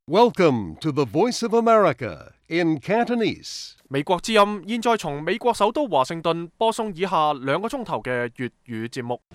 Welcome to the Voice of America in Cantonese. 美國之音現在從美國首都華盛頓播送以下2個鐘頭嘅粵語節目。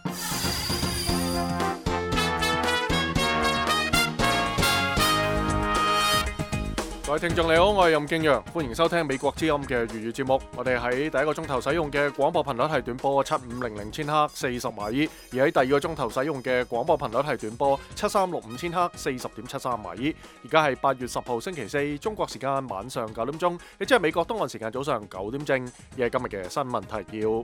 各位聽眾你好，我係任敬陽，歡迎收聽美國之音嘅粵語節目。我哋喺第一個鐘頭使用嘅廣播頻率係短波7500千赫40米，而喺第二個鐘頭使用嘅廣播頻率係短波7365千赫40.73米。而家係8月10號星期四，中國時間晚上9點鐘，亦即係美國東岸時間早上9點正。亦係今日嘅新聞提要。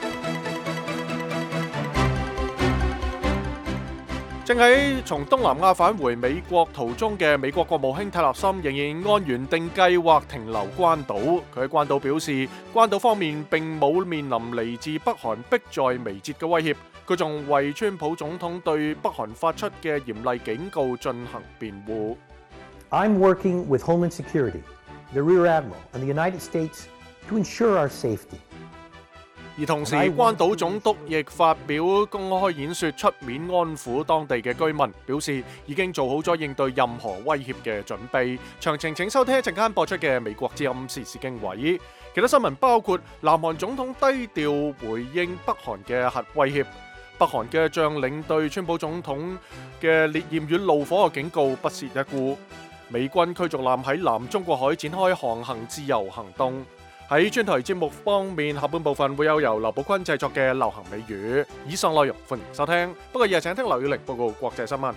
正喺從東南亞返回美國途中嘅美國國務卿泰勒森仍然按原定計劃停留關島。佢喺關島表示，關島方面並冇面臨嚟自北韓迫在眉睫嘅威脅。佢仲為川普總統對北韓發出嘅嚴厲警告進行辯護。 I'm working with Homeland Security, the Rear Admiral, and the United States to ensure our safety. 而同時，關島總督亦發表公開演說，出面安撫當地嘅居民，表示已經做好咗應對任何威脅嘅準備。詳情請收聽一陣間播出嘅美國之音時事經緯。其他新聞包括南韓總統低調回應北韓嘅核威脅，北韓嘅將領對川普總統嘅烈焰與怒火嘅警告不屑一顧，美軍驅逐艦喺南中國海展開航行自由行動。喺專題節目方面，下半部分會有由劉寶坤製作嘅流行美語。以上內容歡迎收聽，不過而家請聽劉宇玲報告國際新聞。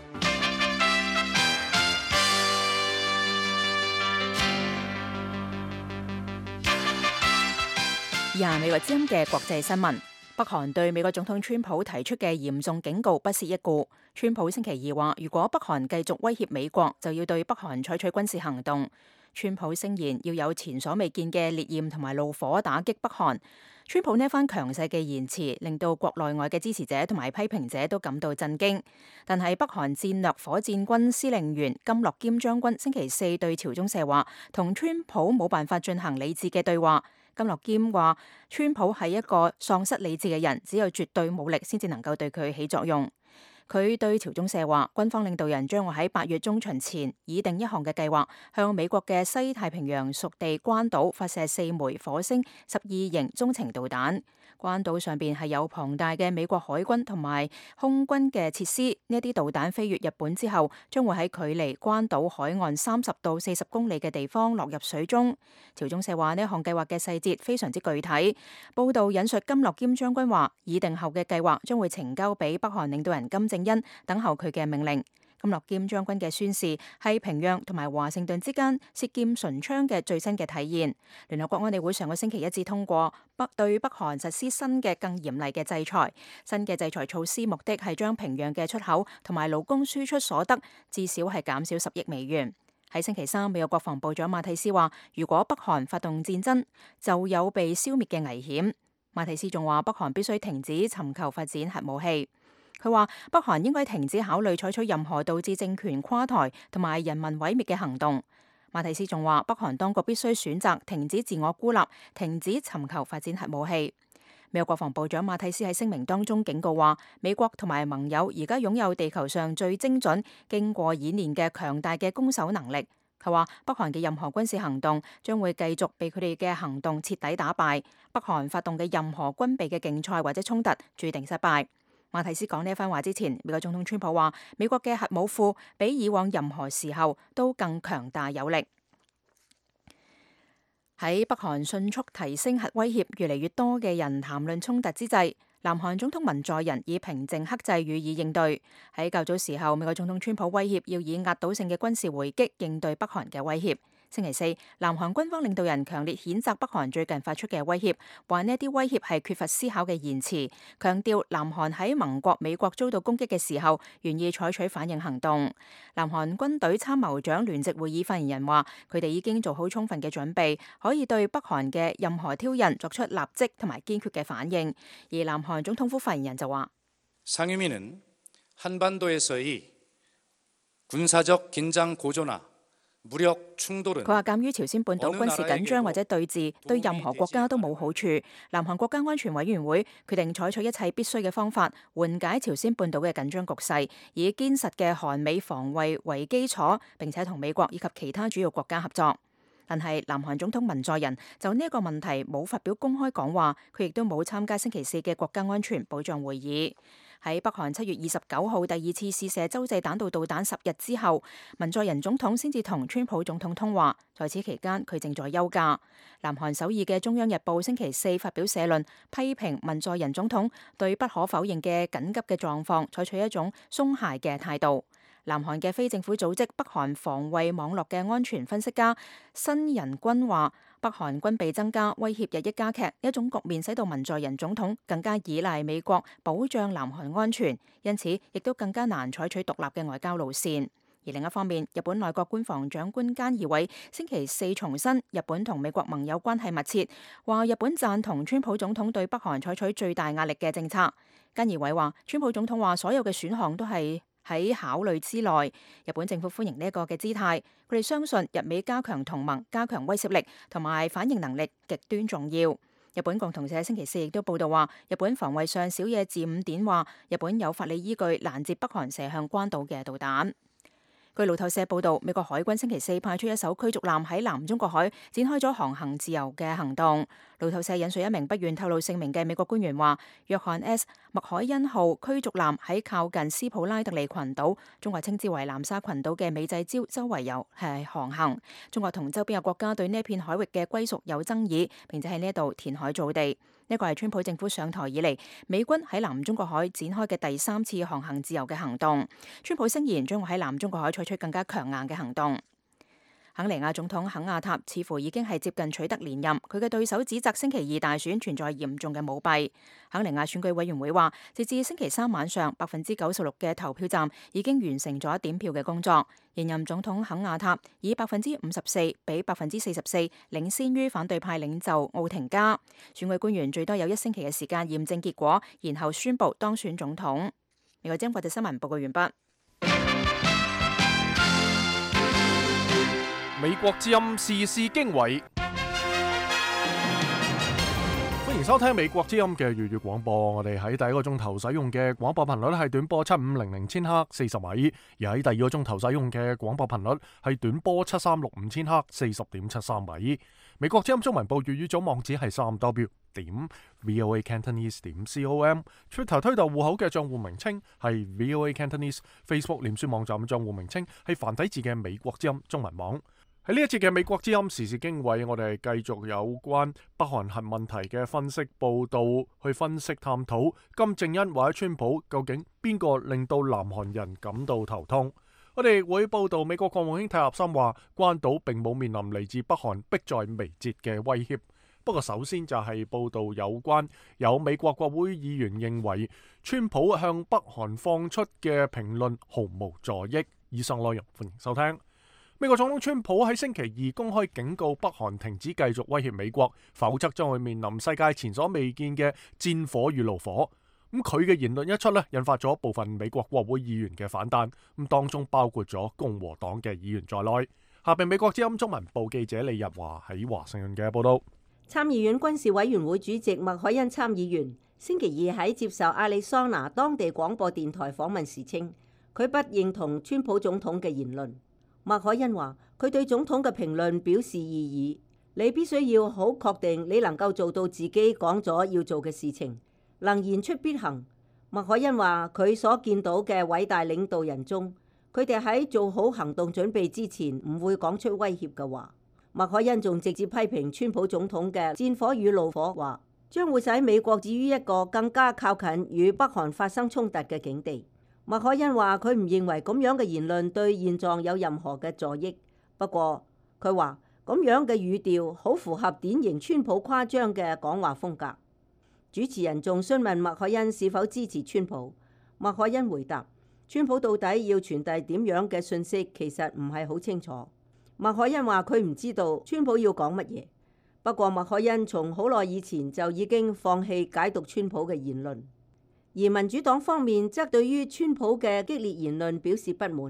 以下美國之音嘅國際新聞：北韓對美國總統川普提出嘅嚴重警告不屑一顧。川普星期二話，如果北韓繼續威脅美國，就要對北韓採取軍事行動。川普聲言要有前所未見嘅烈焰同埋怒火打擊北韓。川普呢一番強勢嘅言辭，令到國內外嘅支持者同埋批評者都感到震驚。但係北韓戰略火箭軍司令員金樂堅將軍星期四對朝中社話，同川普冇辦法進行理智嘅對話。金樂堅話，川普係一個喪失理智嘅人，只有絕對武力先至能夠對佢起作用。佢對朝中社話，軍方領導人將會喺8月中旬前擬定一項嘅計劃，向美國嘅西太平洋屬地關島發射4枚火星12型中程導彈。關島上邊係有龐大嘅美國海軍同埋空軍嘅設施，呢一啲導彈飛越日本之後，將會喺距離關島海岸30到40公里嘅地方落入水中。朝中社話，呢一項計劃嘅細節非常之具體。報道引述金樂堅將軍話，擬定後嘅計劃將會呈交俾北韓領導人金正恩，等候佢嘅命令。金樂堅將軍嘅宣示係平壤同埋華盛頓之間舌劍唇槍嘅最新嘅體現。聯合國安理會上個星期一致通過對北韓實施新嘅更嚴厲嘅制裁。新嘅制裁措施目的係將平壤嘅出口同埋勞工輸出所得至少係減少10億美元。喺星期三，美國國防部長馬蒂斯話，如果北韓發動戰爭，就有被消滅嘅危險。馬蒂斯仲話，北韓必須停止尋求發展核武器。佢話北韓應該停止考慮採取任何導致政權垮台同埋人民毀滅嘅行動。馬蒂斯仲話，北韓當局必須選擇停止自我孤立，停止尋求發展核武器。美國國防部長馬蒂斯喺聲明當中警告話，美國同埋盟友而家擁有地球上最精準、經過演練嘅強大嘅攻守能力。佢話北韓嘅任何軍事行動將會繼續被佢哋嘅行動徹底打敗。北韓發動嘅任何軍備嘅競賽或者衝突注定失敗。馬蒂斯講呢一番話之前，美國總統川普話，美國嘅核武庫比以往任何時候都更強大有力。喺北韓迅速提升核威脅，越嚟越多嘅人談論衝突之際，南韓總統文在寅以平靜克制予以應對。喺較早時候，美國總統川普威脅要以壓倒性嘅軍事回擊應對北韓嘅威脅。星期四，南韓軍方領導人強烈譴責北韓最近發出嘅威脅，話呢一啲威脅係缺乏思考嘅言辭，強調南韓喺盟國美國遭到攻擊嘅時候，願意採取反應行動。南韓軍隊參謀長聯席會議發言人話，佢哋已經做好充分嘅準備，可以對北韓嘅任何挑釁作出立即同埋堅決嘅反應。而南韓總統府發言人就話， 상임위는 한반도에서의 군사적 긴장 고조나 佢話鑑於朝鮮半島軍事緊張或者對峙對任何國家都冇好處，南韓國家安全委員會決定採取一切必須嘅方法緩解朝鮮半島嘅緊張局勢，以堅實嘅韓美防衛為基礎，並且同美國以及其他主要國家合作。但係南韓總統文在寅就呢一個問題冇發表公開講話，佢亦都冇參加星期四嘅國家安全保障會議。喺北韓7月29號第二次試射洲際彈道導彈10日之後，文在寅總統先至同川普總統通話。在此期間，佢正在休假。南韓首爾嘅中央日報星期四發表社論，批評文在寅總統對不可否認嘅緊急嘅狀況採取一種鬆懈嘅態度。南韓嘅非政府組織北韓防衛網絡嘅安全分析家申仁君話，北韓軍備增加，威脅日益加劇，一種局面使到文在寅總統更加依賴美國保障南韓安全，因此亦都更加難採取獨立嘅外交路線。而另一方面，日本內閣官房長官菅義偉星期四重申，日本同美國盟友關係密切，話日本贊同川普總統對北韓採取最大壓力嘅政策。菅義偉話，川普總統話所有嘅選項都係喺考慮之內，日本政府歡迎呢一個嘅姿態，佢哋相信日美加強同盟、加強威懾力同埋反應能力極端重要。日本共同社星期四亦都報道話，日本防衛相小野寺五典話，日本有法理依據攔截北韓射向關島嘅導彈。據路透社報道，美國海軍星期四派出一艘驅逐艦喺南中國海展開咗航行自由嘅行動。路透社引述一名不願透露姓名嘅美國官員話，約翰 S. 麥凱恩號驅逐艦喺靠近斯普拉特利群島，中國稱之為南沙群島嘅美濟礁周圍航行。中國同周邊嘅國家對呢一片海域嘅歸屬有爭議，並且喺呢一度填海造地。呢個係川普政府上台以嚟，美軍喺南中國海展開嘅第3次航行自由嘅行動。川普聲言將會喺南中國海採取更加強硬嘅行動。肯尼亞總統肯亞塔似乎已經係接近取得連任，佢嘅對手指責星期二大選存在嚴重嘅舞弊。肯尼亞選舉委員會話，截至星期三晚上，96%嘅投票站已經完成咗點票嘅工作。現任總統肯亞塔以54%比44%領先於反對派領袖奧廷加。選舉官員最多有1星期嘅時間驗證結果，然後宣布當選總統。美國之音國際新聞報告完畢。 美國之音時事經緯，歡迎收聽美國之音嘅粵語廣播。我哋喺第一個鐘頭使用嘅廣播頻率係短波7500千赫40米，而喺第二個鐘頭使用嘅廣播頻率係短波7365千赫40.73米。美國之音中文部粵語組網址係3w.voacantonese.com，Twitter 推特戶口嘅賬戶名稱係 VOA Cantonese，Facebook 臉書網站賬戶名稱係繁體字嘅美國之音中文網。喺呢一節嘅美國之音時事經緯，我哋繼續有關北韓核問題嘅分析報道，去分析探討金正恩或者川普究竟邊個令到南韓人感到頭痛。我哋會報道美國國務卿泰納森話，關島並冇面臨嚟自北韓迫在眉睫嘅威脅。不過首先就係報道有美國國會議員認為川普向北韓放出嘅評論毫無助益。以上內容歡迎收聽。美國總統川普喺星期二公開警告北韓停止繼續威脅美國，否則將會面臨世界前所未見嘅戰火與怒火。佢嘅言論一出引發咗部分美國國會議員嘅反彈，當中包括咗共和黨嘅議員在內。下邊美國之音中文部記者李日華喺華盛頓嘅報道。 參議院軍事委員會主席麥凱恩參議員星期二喺接受亞利桑那當地廣播電台訪問時稱，佢不認同川普總統嘅言論。麥凱恩話：佢對總統嘅評論表示異議，你必須要好確定你能夠做到自己講咗要做嘅事情，能言出必行。麥凱恩話：佢所見到嘅偉大領導人中，佢哋喺做好行動準備之前唔會講出威脅嘅話。麥凱恩仲直接批評川普總統嘅戰火與怒火，話將會使美國置於一個更加靠近與北韓發生衝突嘅境地。麥凱恩話：佢唔認為咁樣嘅言論對現狀有任何嘅助益。不過佢話咁樣嘅語調好符合典型川普誇張嘅講話風格。主持人仲詢問麥凱恩是否支持川普。麥凱恩回答：川普到底要傳遞點樣嘅信息，其實唔係好清楚。麥凱恩話：佢唔知道川普要講乜嘢。不過麥凱恩從好耐以前就已經放棄解讀川普嘅言論。而民主黨方面則對於川普嘅激烈言論表示不滿，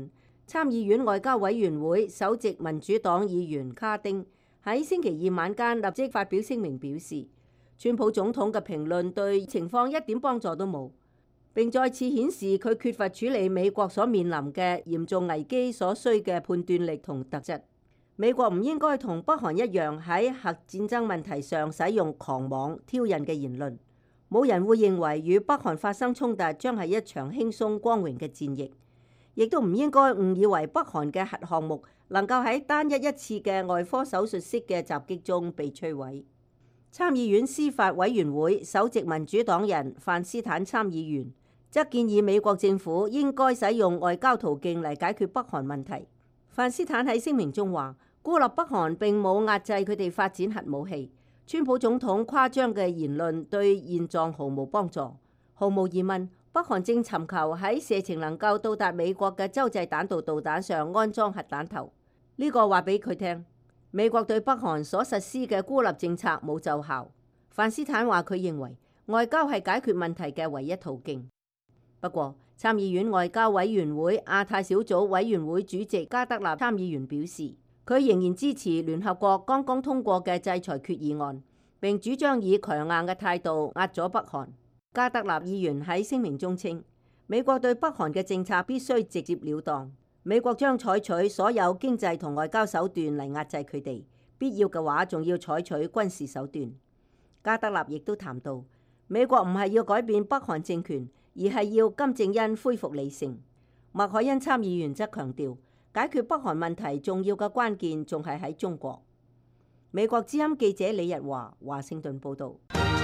參議院外交委員會首席民主黨議員卡丁喺星期二晚間立即發表聲明表示，川普總統嘅評論對情況一點幫助都冇，並再次顯示佢缺乏處理美國所面臨嘅嚴重危機所需嘅判斷力同特質。美國唔應該同北韓一樣喺核戰爭問題上使用狂妄挑釁嘅言論。冇人會認為與北韓發生衝突將係一場輕鬆光榮嘅戰役，亦都唔應該誤以為北韓嘅核項目能夠喺單一次嘅外科手術式嘅襲擊中被摧毀。參議院司法委員會首席民主黨人范斯坦參議員則建議美國政府應該使用外交途徑嚟解決北韓問題。范斯坦喺聲明中話，孤立北韓並冇壓制佢哋發展核武器。川普總統誇張嘅言論對現狀毫無幫助。毫無疑問，北韓正尋求喺射程能夠到達美國嘅洲際彈道導彈上安裝核彈頭。呢個話俾佢聽，美國對北韓所實施嘅孤立政策冇奏效。范斯坦話佢認為外交係解決問題嘅唯一途徑。不過，參議院外交委員會亞太小組委員會主席加德納參議員表示，佢仍然支持聯合國剛剛通過嘅制裁決議案，並主張以強硬嘅態度壓咗北韓。加德納議員喺聲明中稱，美國對北韓嘅政策必須直接了當，美國將採取所有經濟同外交手段嚟壓制佢哋，必要嘅話仲要採取軍事手段。加德納亦都談到，美國唔係要改變北韓政權，而係要金正恩恢復理性。麥凱恩參議員則強調，解決北韓問題重要嘅關鍵仲係喺中國。美國之音記者李日華，華盛頓報導。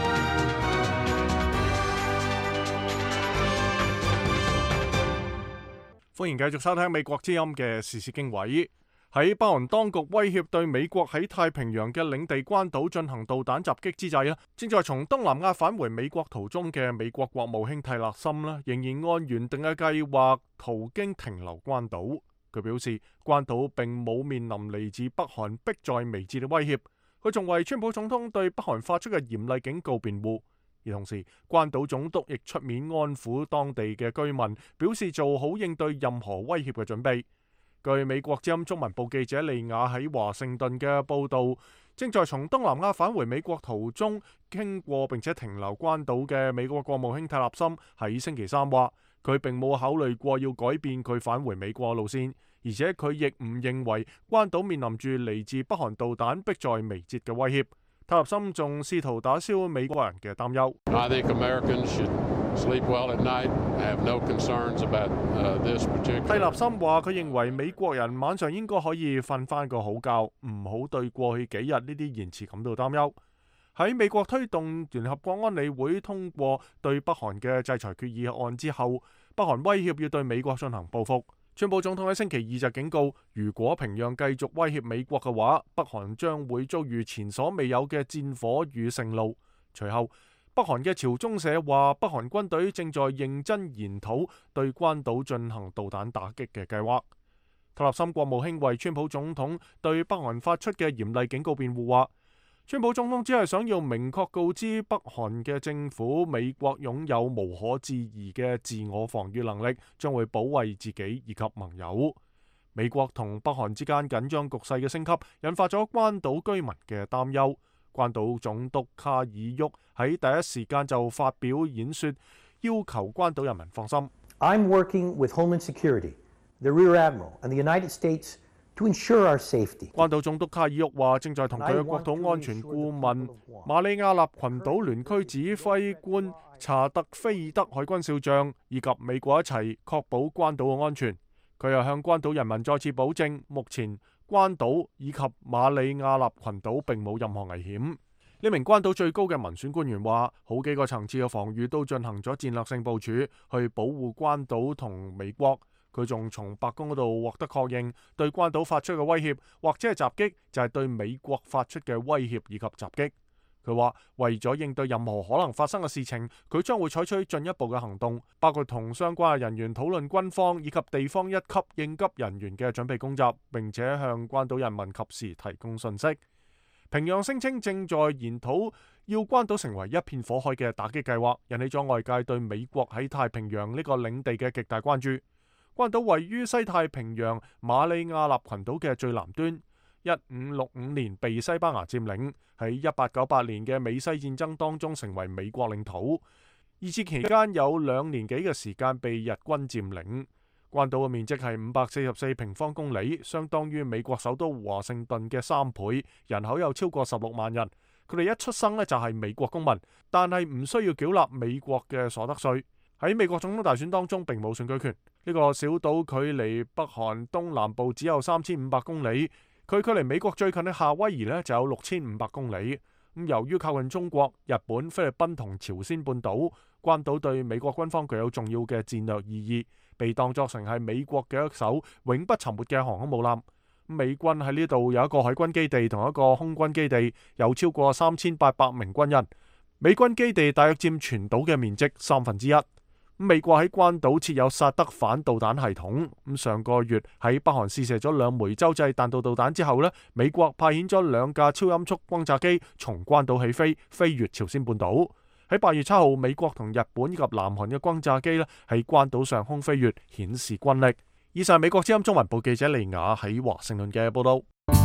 歡迎繼續收聽美國之音嘅時事經緯。喺北韓當局威脅對美國喺太平洋嘅領地關島進行導彈襲擊之際，正在從東南亞返回美國途中嘅美國國務卿蒂勒森仍然按原定嘅計劃途經停留關島。佢表示，關島並冇面臨嚟自北韓迫在眉睫嘅威脅。佢仲為川普總統對北韓發出嘅嚴厲警告辯護。而同時，關島總督亦出面安撫當地嘅居民，表示做好應對任何威脅嘅準備。據美國之音中文部記者利亞喺華盛頓嘅報導，正在從東南亞返回美國途中經過並且停留關島嘅美國國務卿蒂勒森喺星期三話，佢並冇考慮過要改變佢返回美國路線，而且佢亦唔認為關島面臨住嚟自北韓導彈迫在眉睫嘅威脅。蒂勒森仲試圖打消美國人嘅擔憂。蒂勒森話：佢認為美國人晚上應該可以瞓翻個好覺，唔好對過去幾日呢啲言辭感到擔憂。喺美國推動聯合國安理會通過對北韓嘅制裁決議案之後，北韓威脅要對美國進行報復。川普總統喺星期二就警告，如果平壤繼續威脅美國嘅話，北韓將會遭遇前所未有嘅戰火與盛怒。隨後，北韓嘅朝中社話，北韓軍隊正在認真研討對關島進行導彈打擊嘅計劃。蒂勒森國務卿為川普總統對北韓發出嘅嚴厲警告辯護話，川普總統只係想要明確告知北韓嘅政府，美國擁有無可置疑嘅自我防禦能力，將會保衛自己以及盟友。美國同北韓之間緊張局勢嘅升級，引發咗關島居民嘅擔憂。關島總督卡爾沃喺第一時間就發表演說，要求關島人民放心。 I'm working with Homeland Security, the Rear Admiral, and the United States to ensure our safety. 關島總督卡爾沃話，正在同佢嘅國土安全顧問馬里亞納群島聯區指揮官查特菲爾德海軍少將以及美國一齊確保關島嘅安全。佢又向關島人民再次保證，目前關島以及馬里亞納群島並冇任何危險。呢名關島最高嘅民選官員話，好幾個層次嘅防禦都進行咗戰略性部署，去保護關島同美國。佢仲從白宮嗰度獲得確認，對關島發出嘅威脅或者係襲擊，就係對美國發出嘅威脅以及襲擊。佢話為咗應對任何可能發生嘅事情，佢將會採取進一步嘅行動，包括同相關嘅人員討論軍方以及地方一級應急人員嘅準備工作，並且向關島人民及時提供信息。平壤聲稱正在研討要關島成為一片火海嘅打擊計劃，引起咗外界對美國喺太平洋呢個領地嘅極大關注。 關島位於西太平洋馬里亞納群島嘅最南端。1565年被西班牙佔領，喺1898年嘅美西戰爭當中成為美國領土。二戰期間有2年幾嘅時間被日軍佔領。關島嘅面積係544平方公里，相當於美國首都華盛頓嘅3倍，人口有超過16萬人。佢哋一出生呢就係美國公民，但係唔需要繳納美國嘅所得稅。喺美國總統大選當中並冇選舉權。呢個小島距離北韓東南部只有3500公里。佢距離美國最近嘅夏威夷呢就有6500公里。由於靠近中國、日本、菲律賓同朝鮮半島，關島對美國軍方具有重要嘅戰略意義，被當作成係美國嘅一艘永不沉沒嘅航空母艦。美軍喺呢度有一個海軍基地同一個空軍基地，有超過3800名軍人。美軍基地大約佔全島嘅面積1/3。美國喺關島設有薩德反導彈系統。上個月喺北韓試射咗2枚洲際彈道導彈之後呢，美國派遣咗2架超音速轟炸機從關島起飛，飛越朝鮮半島。喺8月7號，美國同日本以及南韓嘅轟炸機呢喺關島上空飛越，顯示軍力。以上美國之音中文部記者利雅喺華盛頓嘅報道。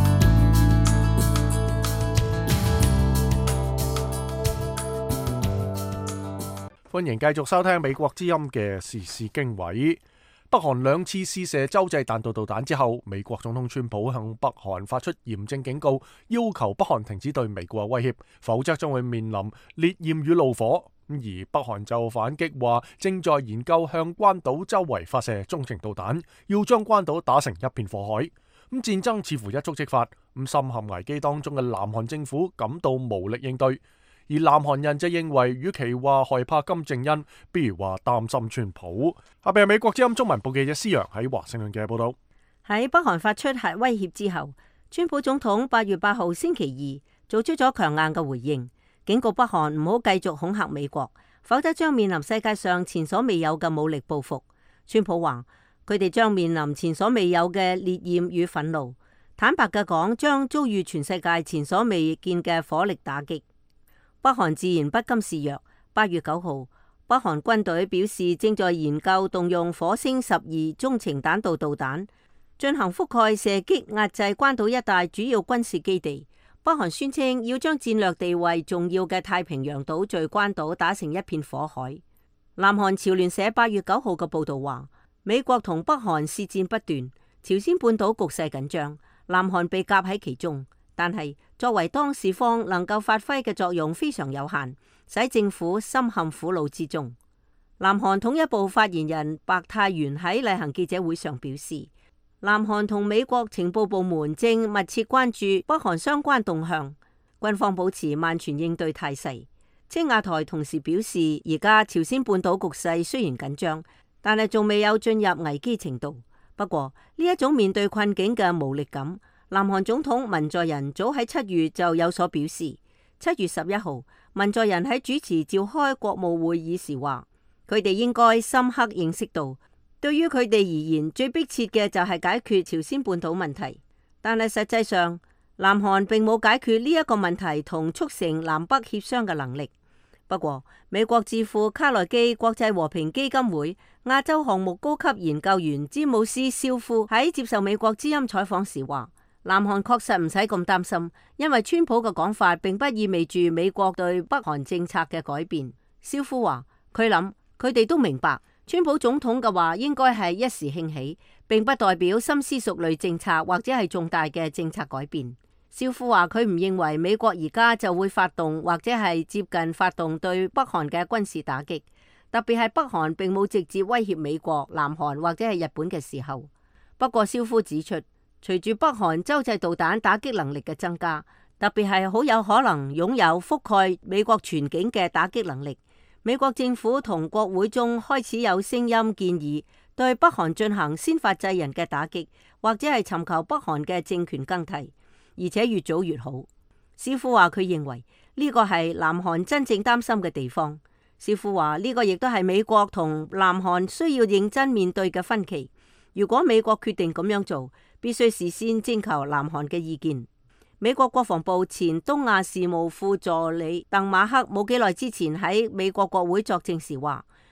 歡迎繼續收聽美國之音嘅時事經緯。北韓2次試射洲際彈道導彈之後，美國總統川普向北韓發出嚴正警告，要求北韓停止對美國嘅威脅，否則將會面臨烈焰與怒火。而北韓就反擊話，正在研究向關島周圍發射中程導彈，要將關島打成一片火海。戰爭似乎一觸即發。深陷危機當中嘅南韓政府感到無力應對。而南韓人就認為，與其話害怕金正恩，不如話擔心川普。下邊係美國之音中文部記者施洋喺華盛頓嘅報道。 喺北韓發出核威脅之後，川普總統8月8號星期二做出咗強硬嘅回應，警告北韓唔好繼續恐嚇美國，否則將面臨世界上前所未有嘅武力報復。川普話佢哋將面臨前所未有嘅烈焰與憤怒，坦白嘅講，將遭遇全世界前所未見嘅火力打擊。北韓自然不甘示弱。8月9號，北韓軍隊表示正在研究動用火星12中程彈道導彈進行覆蓋射擊，壓制關島一帶主要軍事基地。北韓宣稱要將戰略地位重要嘅太平洋島嶼關島打成一片火海。南韓朝聯社8月9號嘅報道話，美國同北韓試戰不斷，朝鮮半島局勢緊張，南韓被夾喺其中。但係作為當事方能夠發揮嘅作用非常有限，使政府深陷苦惱之中。南韓統一部發言人白泰元喺例行記者會上表示，南韓同美國情報部門正密切關注北韓相關動向，軍方保持萬全應對態勢。青瓦台同時表示，而家朝鮮半島局勢雖然緊張，但係仲未有進入危機程度。不過呢一種面對困境嘅無力感，南韓總統文在寅早喺7月就有所表示。7月11號，文在寅喺主持召開國務會議時話，佢哋應該深刻認識到，對於佢哋而言，最迫切嘅就係解決朝鮮半島問題。但係實際上，南韓並冇解決呢一個問題同促成南北協商嘅能力。不過，美國智庫卡內基國際和平基金會亞洲項目高級研究員詹姆斯肖夫喺接受美國之音採訪時話，南韓確實唔使咁擔心，因為川普嘅講法並不意味住美國對北韓政策嘅改變。肖夫話，佢諗佢哋都明白，川普總統嘅話應該係一時興起，並不代表深思熟慮政策或者係重大嘅政策改變。肖夫話佢唔認為美國而家就會發動或者係接近發動對北韓嘅軍事打擊，特別係北韓並冇直接威脅美國、南韓或者係日本嘅時候。不過肖夫指出，隨住北韓洲際導彈打擊能力嘅增加，特別係好有可能擁有覆蓋美國全境嘅打擊能力，美國政府同國會中開始有聲音建議對北韓進行先發制人嘅打擊，或者係尋求北韓嘅政權更替。而且越早越好。肖夫話佢認為呢個係南韓真正擔心嘅地方。肖夫話呢個亦都係美國同南韓需要認真面對嘅分歧。如果美國決定咁樣做，必須事先徵求南韓嘅意見。美國國防部前東亞事務副助理鄧馬克冇幾耐之前喺美國國會作證時話，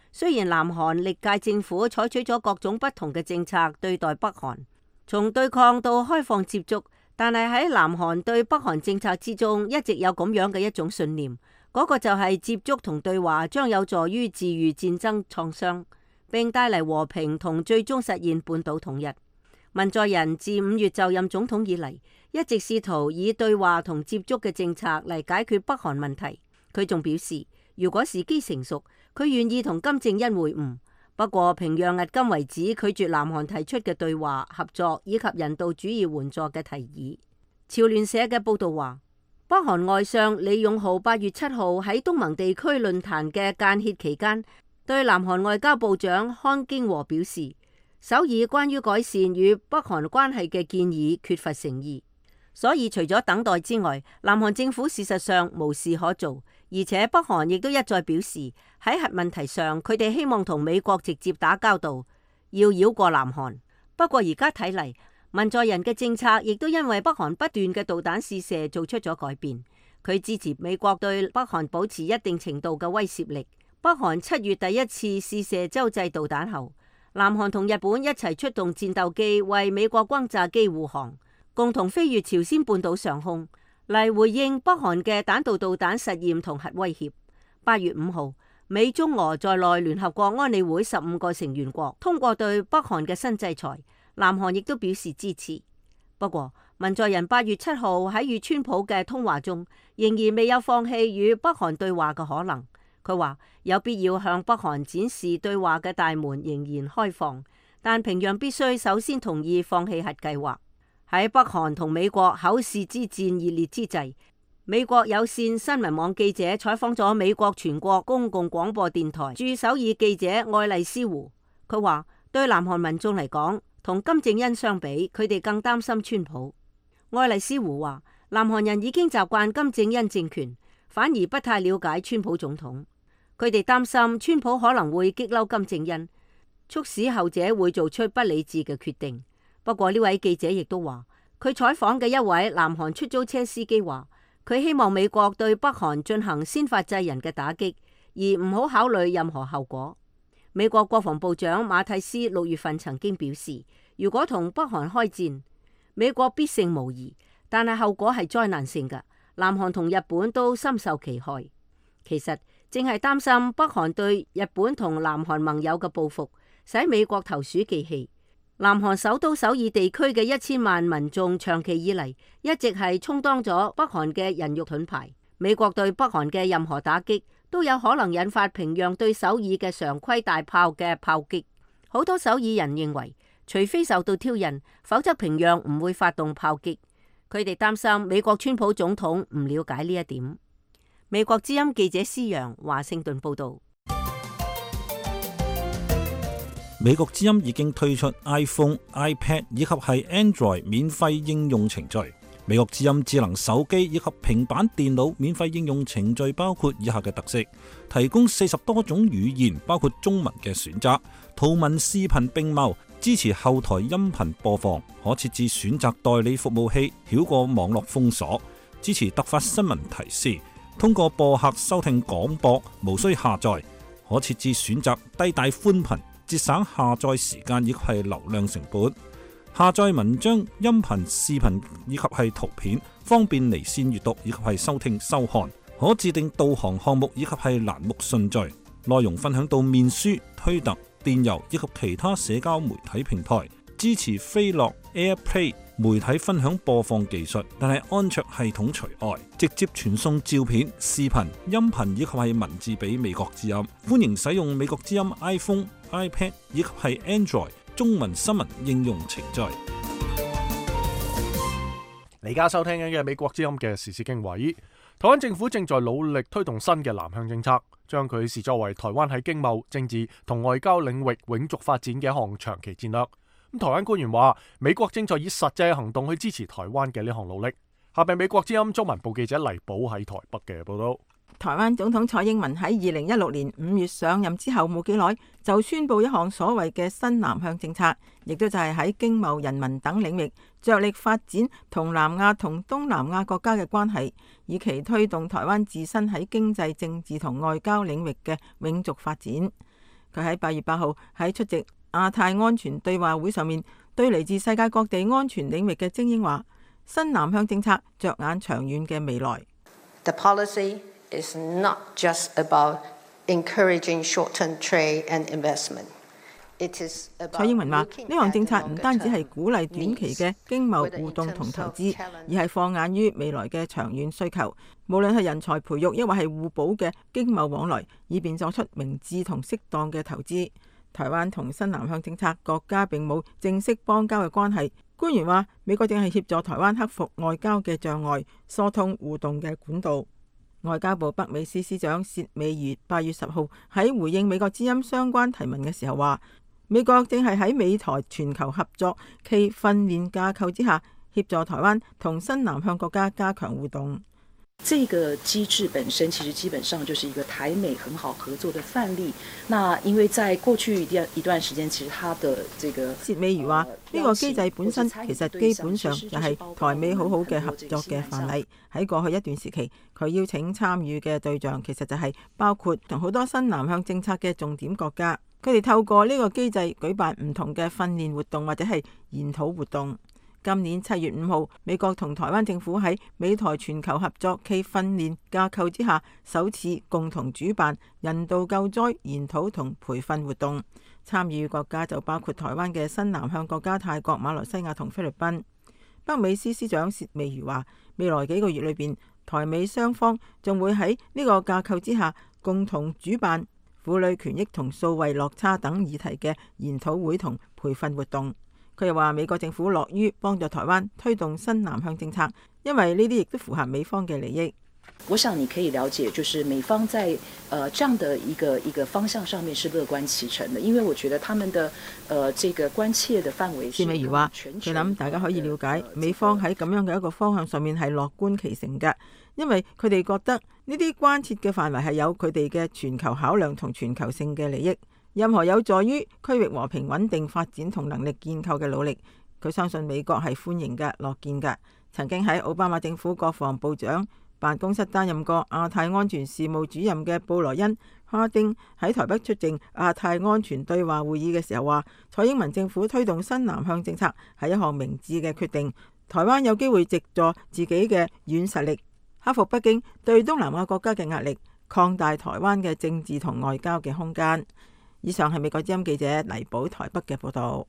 雖然南韓歷屆政府採取咗各種不同嘅政策對待北韓，從對抗到開放接觸，但係喺南韓對北韓政策之中，一直有咁樣嘅一種信念，嗰個就係接觸同對話將有助於治癒戰爭創傷，並帶嚟和平同最終實現半島統一。文在寅自5月就任總統以嚟，一直試圖以對話同接觸嘅政策嚟解決北韓問題。佢仲表示，如果時機成熟，佢願意同金正恩會晤。不過平壤迄今為止拒絕南韓提出嘅對話、合作以及人道主義援助嘅提議。朝聯社嘅報道話，北韓外相李勇浩8月7號喺東盟地區論壇嘅間歇期間，對南韓外交部長康京和表示，首爾關於改善與北韓關係嘅建議缺乏誠意，所以除咗等待之外，南韓政府事實上無事可做。而且北韓亦都一再表示，喺核問題上，佢哋希望同美國直接打交道，要繞過南韓。不過而家睇嚟，文在寅嘅政策亦都因為北韓不斷嘅導彈試射做出咗改變。佢支持美國對北韓保持一定程度嘅威懾力。北韓7月第一次試射洲際導彈後，南韓同日本一齊出動戰鬥機為美國轟炸機護航，共同飛越朝鮮半島上空，嚟回應北韓嘅彈道導彈實驗同核威脅。8月5號，美中俄在內聯合國安理會15個成員國通過對北韓嘅新制裁，南韓亦都表示支持。不過，文在寅8月7號喺與川普嘅通話中，仍然未有放棄與北韓對話嘅可能。佢話有必要向北韓展示對話嘅大門仍然開放，但平壤必須首先同意放棄核計劃。喺北韓同美國口舌之戰熱烈之際，美國有線新聞網記者採訪咗美國全國公共廣播電台駐首爾記者愛麗絲胡。佢話對南韓民眾嚟講，同金正恩相比，佢哋更擔心川普。愛麗絲胡話，南韓人已經習慣金正恩政權，反而不太了解川普總統。佢哋擔心川普可能會激嬲金正恩，促使後者會做出不理智嘅決定。不過呢位記者亦都話，佢採訪嘅一位南韓出租車司機話，佢希望美國對北韓進行先發制人嘅打擊，而唔好考慮任何後果。美國國防部長馬蒂斯6月份曾經表示，如果同北韓開戰，美國必勝無疑，但係後果係災難性嘅，南韓同日本都深受其害。其實正係擔心北韓對日本同南韓盟友嘅報復，使美國投鼠忌器。南韓首都首爾地區嘅1000萬民眾長期以嚟一直係充當咗北韓嘅人肉盾牌。美國對北韓嘅任何打擊都有可能引發平壤對首爾嘅常規大炮嘅炮擊。好多首爾人認為，除非受到挑釁，否則平壤唔會發動炮擊。佢哋擔心美國川普總統唔了解呢一點。美國之音記者施洋華盛頓報道。 美國之音已經推出 iPhone、iPad 以及係 Android 免費應用程序。美國之音智能手機以及平板電腦免費應用程序包括以下嘅特色：提供40多種語言，包括中文嘅選擇，圖文視頻並茂，支持後台音頻播放，可設置選擇代理服務器，繞過網絡封鎖，支持突發新聞提示，通過播客收聽廣播，無需下載，可設置選擇低帶寬頻，節省下載時間以及係流量成本。下載文章、音頻、視頻以及係圖片，方便離線閱讀以及係收聽收看。可自定導航項目以及係欄目順序。內容分享到面書、推特、電郵以及其他社交媒體平台。支持飛樂 AirPlay 媒體分享播放技術，但係安卓系統除外。直接傳送照片、視頻、音頻以及係文字俾美國之音。歡迎使用美國之音 iPhone、iPad 以及係 Android中文新聞應用程序。 你而家收聽緊嘅美國之音嘅時事經緯。台灣政府正在努力推動新嘅南向政策，將佢視作為台灣喺經貿、政治同外交領域永續發展嘅一項長期戰略。台灣官員話，美國正在以實際行動去支持台灣嘅呢項努力。下邊美國之音中文部記者黎寶喺台北嘅報道。 台灣總統蔡英文喺2016年5月上任之後冇幾耐，就宣布一項所謂嘅新南向政策，亦都就係喺經貿、人民等領域着力發展同南亞同東南亞國家嘅關係，以期推動台灣自身喺經濟、政治同外交領域嘅永續發展。 佢喺8月8號喺出席亞太安全對話會上面，對嚟自世界各地安全領域嘅精英話：新南向政策着眼長遠嘅未來。 The policy is not just about encouraging short-term trade and investment. 蔡英文話：呢項政策唔單止係鼓勵短期嘅經貿互動同投資，而係放眼於未來嘅長遠需求。無論係人才培育，抑或係互補嘅經貿往來，以便作出明智同適當嘅投資。台灣同新南向政策國家並冇正式邦交嘅關係。官員話：美國正係協助台灣克服外交嘅障礙，疏通互動嘅管道。外交部北美司司長薛美如8月10號喺回應美國之音相關提問嘅時候話：美國正係喺美台全球合作暨訓練架構之下，協助台灣同新南向國家加強互動。 這個機制本身其實基本上就是一個台美很好合作的範例。那因為在過去一段時間，其實它的這個薛美如話：呢個機制本身其實基本上就係台美好好嘅合作嘅範例。喺過去一段時期，佢邀請參與嘅對象其實就係包括同好多新南向政策嘅重點國家。佢哋透過呢個機制舉辦唔同嘅訓練活動或者係研討活動。今年7月5號，美國同台灣政府喺美台全球合作暨訓練架構之下，首次共同主辦人道救災研討同培訓活動。參與國家就包括台灣嘅新南向國家泰國、馬來西亞同菲律賓。北美司司長薛美如話：未來幾個月裏邊，台美雙方仲會喺呢個架構之下共同主辦婦女權益同數位落差等議題嘅研討會同培訓活動。佢又話：美國政府樂於幫助台灣推動新南向政策，因為呢啲亦都符合美方嘅利益。 我想你可以了解，就是美方在這樣的一個方向上面是樂觀其成的，因為我覺得他們的這個關切的範圍。薛美如話：佢諗大家可以了解美方喺咁樣嘅一個方向上面係樂觀其成嘅，因為佢哋覺得呢啲關切嘅範圍係有佢哋嘅全球考量同全球性嘅利益。任何有助於區域和平穩定發展同能力建構嘅努力，佢相信美國係歡迎嘅、樂見嘅。曾經喺奧巴馬政府國防部長辦公室擔任過亞太安全事務主任嘅布萊恩·哈丁喺台北出席亞太安全對話會議嘅時候話：蔡英文政府推動新南向政策係一項明智嘅決定。台灣有機會藉助自己嘅軟實力，克服北京對東南亞國家嘅壓力，擴大台灣嘅政治同外交嘅空間。以上係美國之音記者黎寶台北嘅報道。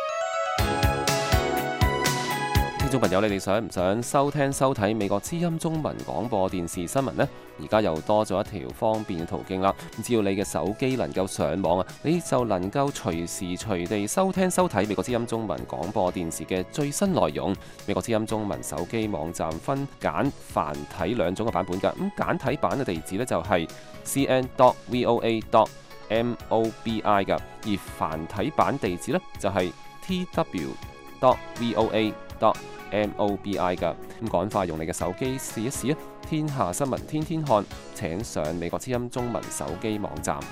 聽眾朋友，你哋想唔想收聽收睇美國之音中文廣播電視新聞呢？而家又多咗一條方便嘅途徑啦。只要你嘅手機能夠上網啊，你就能夠隨時隨地收聽收睇美國之音中文廣播電視嘅最新內容。美國之音中文手機網站分簡繁體兩種嘅版本㗎。咁簡體版嘅地址呢，就係 cn.voa.mobi 噶，而繁體版地址呢，就係 tw.voa.mobi 噶。咁趕快用你嘅手機試一試啊！天下新聞天天看，請上美國之音中文手機網站。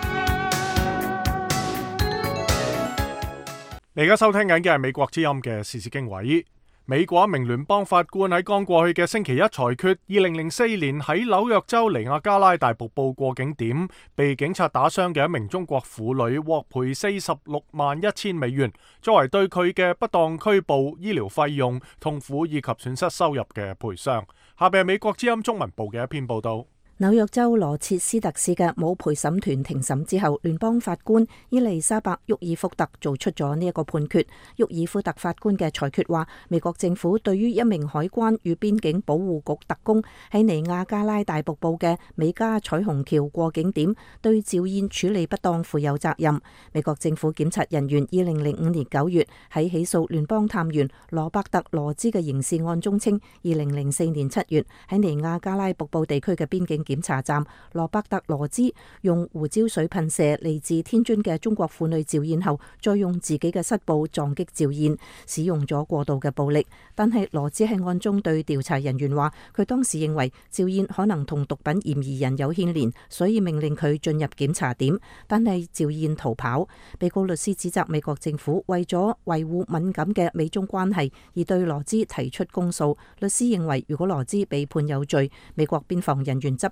你而家收聽緊嘅係美國之音嘅時事經緯。美國一名聯邦法官喺剛過去嘅星期一裁決，2004年喺紐約州尼亞加拉大瀑布過境點被警察打傷嘅一名中國婦女獲賠46.1萬美元，作為對佢嘅不當拘捕、醫療費用、痛苦以及損失收入嘅賠償。下邊係美國之音中文部嘅一篇報道。 紐約州羅切斯特市嘅冇陪審團庭審之後，聯邦法官伊麗莎白·沃爾福特做出咗呢一個判決。沃爾福特法官嘅裁決話，美國政府對於一名海關與邊境保護局特工喺尼亞加拉大瀑布嘅美加彩虹橋過境點對趙燕處理不當負有責任。美國政府檢察人員2005年9月喺起訴聯邦探員羅伯特·羅茲嘅刑事案中稱，2004年7月喺尼亞加拉瀑布地區嘅邊境檢查站，羅伯特羅茲用胡椒水噴射嚟自天津嘅中國婦女趙燕後，再用自己嘅膝部撞擊趙燕，使用咗過度嘅暴力。但係羅茲喺案中對調查人員話，佢當時認為趙燕可能同毒品嫌疑人有牽連，所以命令佢進入檢查點。但係趙燕逃跑。被告律師指責美國政府為咗維護敏感嘅美中關係而對羅茲提出公訴。律師認為，如果羅茲被判有罪，美國邊防人員執行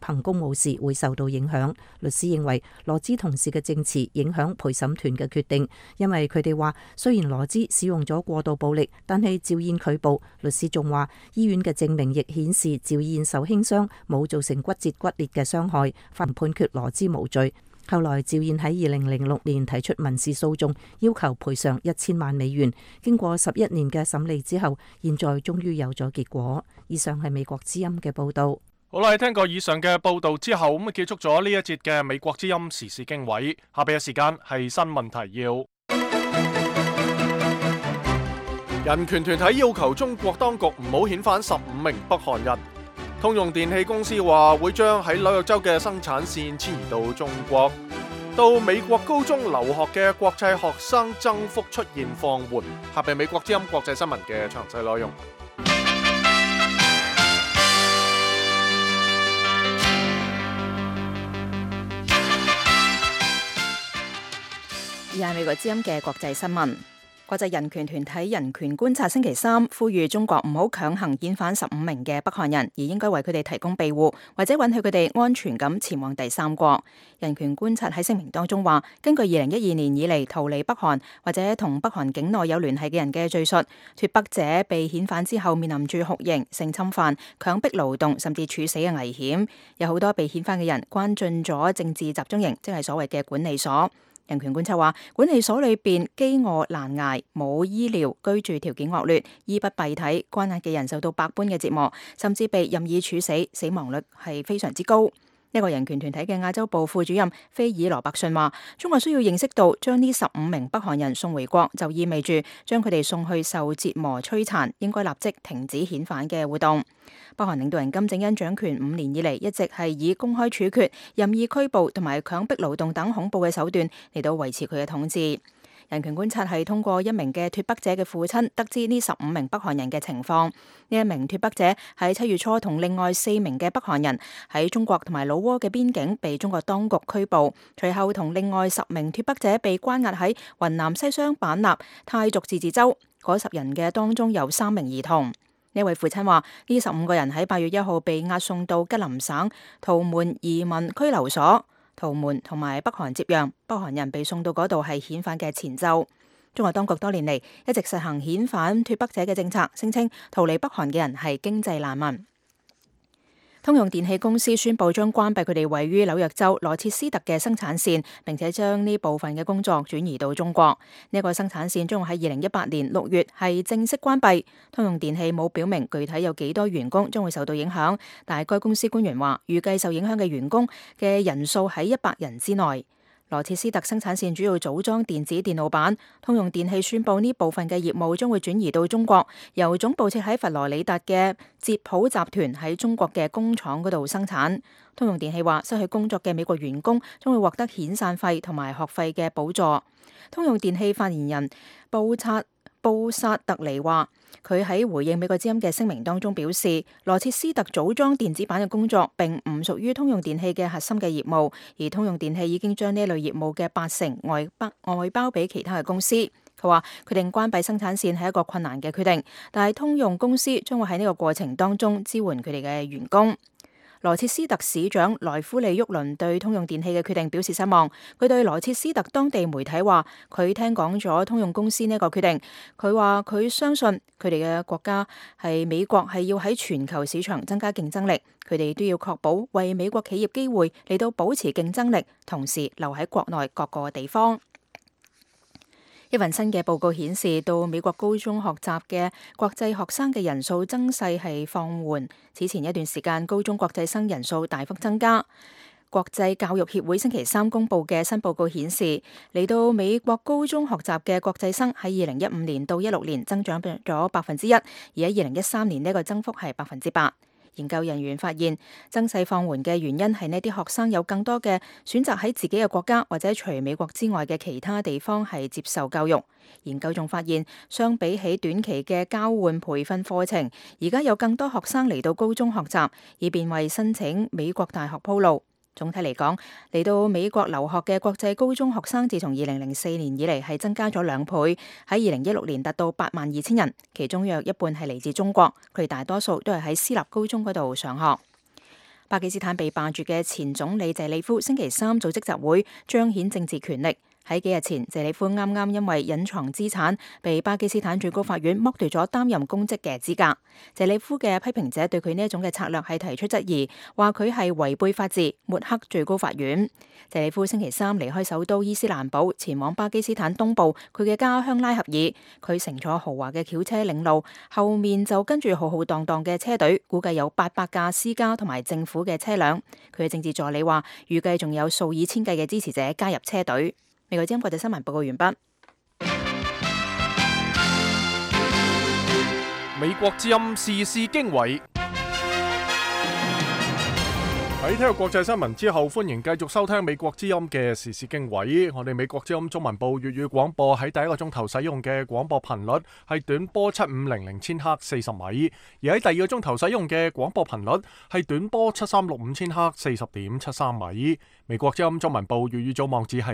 行公務時會受到影響。律師認為羅茲同事嘅證詞影響陪審團嘅決定，因為佢哋話雖然羅茲使用咗過度暴力，但係趙燕拒捕。律師仲話醫院嘅證明亦顯示趙燕受輕傷，冇造成骨折骨裂嘅傷害，法庭判決羅茲無罪。後來趙燕喺2006年提出民事訴訟，要求賠償1000萬美元。經過11年嘅審理之後，現在終於有咗結果。以上係美國之音嘅報道。 好啦，聽過以上嘅報道之後，咁結束咗呢一節嘅美國之音時事經緯。下邊嘅時間係新聞提要。人權團體要求中國當局唔好遣返15名北韓人。通用電氣公司話會將喺紐約州嘅生產線遷移到中國。到美國高中留學嘅國際學生增幅出現放緩。下邊美國之音國際新聞嘅詳細內容。 以下美國之音嘅國際新聞。國際人權團體人權觀察星期三呼籲中國唔好強行遣返15名嘅北韓人，而應該為佢哋提供庇護，或者允許佢哋安全咁前往第三國。人權觀察喺聲明當中話，根據2012年以嚟逃離北韓或者同北韓境內有聯繫嘅人嘅敘述，脫北者被遣返之後面臨住酷刑、性侵犯、強迫勞動甚至處死嘅危險。有好多被遣返嘅人關進咗政治集中營，即係所謂嘅管理所。人權觀察話，管理所裏邊飢餓難捱，冇醫療，居住條件惡劣，衣不蔽體，關押嘅人受到百般嘅折磨，甚至被任意處死，死亡率係非常之高。一個人權團體嘅亞洲部副主任菲爾羅伯遜話，中國需要認識到，將呢15名北韓人送回國，就意味住將佢哋送去受折磨摧殘，應該立即停止遣返嘅活動。北韓領導人金正恩掌權5年以嚟，一直係以公開處決、任意拘捕同埋強迫勞動等恐怖嘅手段嚟到維持佢嘅統治。人權觀察係通過一名嘅脫北者嘅父親得知呢15名北韓人嘅情況。呢一名脫北者喺7月初同另外4名嘅北韓人喺中國同埋老撾嘅邊境被中國當局拘捕，隨後同另外10名脫北者被關押喺雲南西雙版納泰族自治州。嗰10人嘅當中有3名兒童。呢位父親話：呢15個人喺8月1號被押送到吉林省圖門移民拘留所。圖門同埋北韓接壤，北韓人被送到嗰度係遣返嘅前奏。中國當局多年嚟一直實行遣返脫北者嘅政策，聲稱逃離北韓嘅人係經濟難民。通用電氣公司宣布將關閉佢哋位於紐約州羅切斯特嘅生產線，並且將呢部分嘅工作轉移到中國。呢個生產線將會喺2018年6月係正式關閉。通用電氣冇表明具體有幾多員工將會受到影響，但係該公司官員話預計受影響嘅員工嘅人數喺100人之內。羅切斯特生產線主要組裝電子電路板，通用電氣宣布呢部分嘅業務將會轉移到中國，由總部設喺佛羅里達嘅捷普集團喺中國嘅工廠嗰度生產。通用電氣話失去工作嘅美國員工將會獲得遣散費同埋學費嘅補助。通用電氣發言人布薩特尼話，佢喺回應美國之音嘅聲明當中表示，羅切斯特組裝電子版嘅工作並唔屬於通用電氣嘅核心嘅業務，而通用電氣已經將呢類業務嘅80%外包俾其他嘅公司。佢話決定關閉生產線係一個困難嘅決定，但係通用公司將會喺呢個過程當中支援佢哋嘅員工。羅切斯特市長萊夫利沃倫對通用電氣嘅決定表示失望。佢對羅切斯特當地媒體話，佢聽講咗通用公司呢個決定。佢話佢相信佢哋嘅國家係美國係要喺全球市場增加競爭力，佢哋都要確保為美國企業機會嚟到保持競爭力，同時留喺國內各個地方。一份新嘅報告顯示，到美國高中學習嘅國際學生嘅人數增勢係放緩。此前一段時間，高中國際生人數大幅增加。國際教育協會星期三公佈嘅新報告顯示，嚟到美國高中學習嘅國際生喺2015年到16年增長咗1%，而喺2013年呢個增幅係8%。研究人員發現，增勢放緩嘅原因係呢啲學生有更多嘅選擇喺自己嘅國家或者除美國之外嘅其他地方係接受教育。研究仲發現，相比起短期嘅交換培訓課程，而家有更多學生嚟到高中學習，以便為申請美國大學鋪路。總體嚟講，嚟到美國留學嘅國際高中學生，自從2004年以嚟係增加咗2倍，喺2016年達到82000人，其中約一半係嚟自中國，佢哋大多數都係喺私立高中嗰度上學。 巴基斯坦被罷黜嘅前總理謝里夫星期三組織集會，彰顯政治權力。喺幾日前，謝里夫啱啱因為隱藏資產，被巴基斯坦最高法院剝奪咗擔任公職嘅資格。謝里夫嘅批評者對佢呢一種嘅策略係提出質疑，話佢係違背法治，抹黑最高法院。謝里夫星期三離開首都伊斯蘭堡，前往巴基斯坦東部佢嘅家鄉拉合爾。佢乘坐豪華嘅轎車領路，後面就跟住浩浩蕩蕩嘅車隊，估計有800架私家同埋政府嘅車輛。佢嘅政治助理話，預計仲有數以千計嘅支持者加入車隊。美國之音國際新聞報告完畢。 美國之音時事經緯。喺聽過國際新聞之後，歡迎繼續收聽美國之音嘅時事經緯。我哋美國之音中文部粵語廣播喺第一個鐘頭使用嘅廣播頻率係短波7500千赫40米，而喺第二個鐘頭使用嘅廣播頻率係短波7365千赫40.73米。美國之音中文部粵語組網址係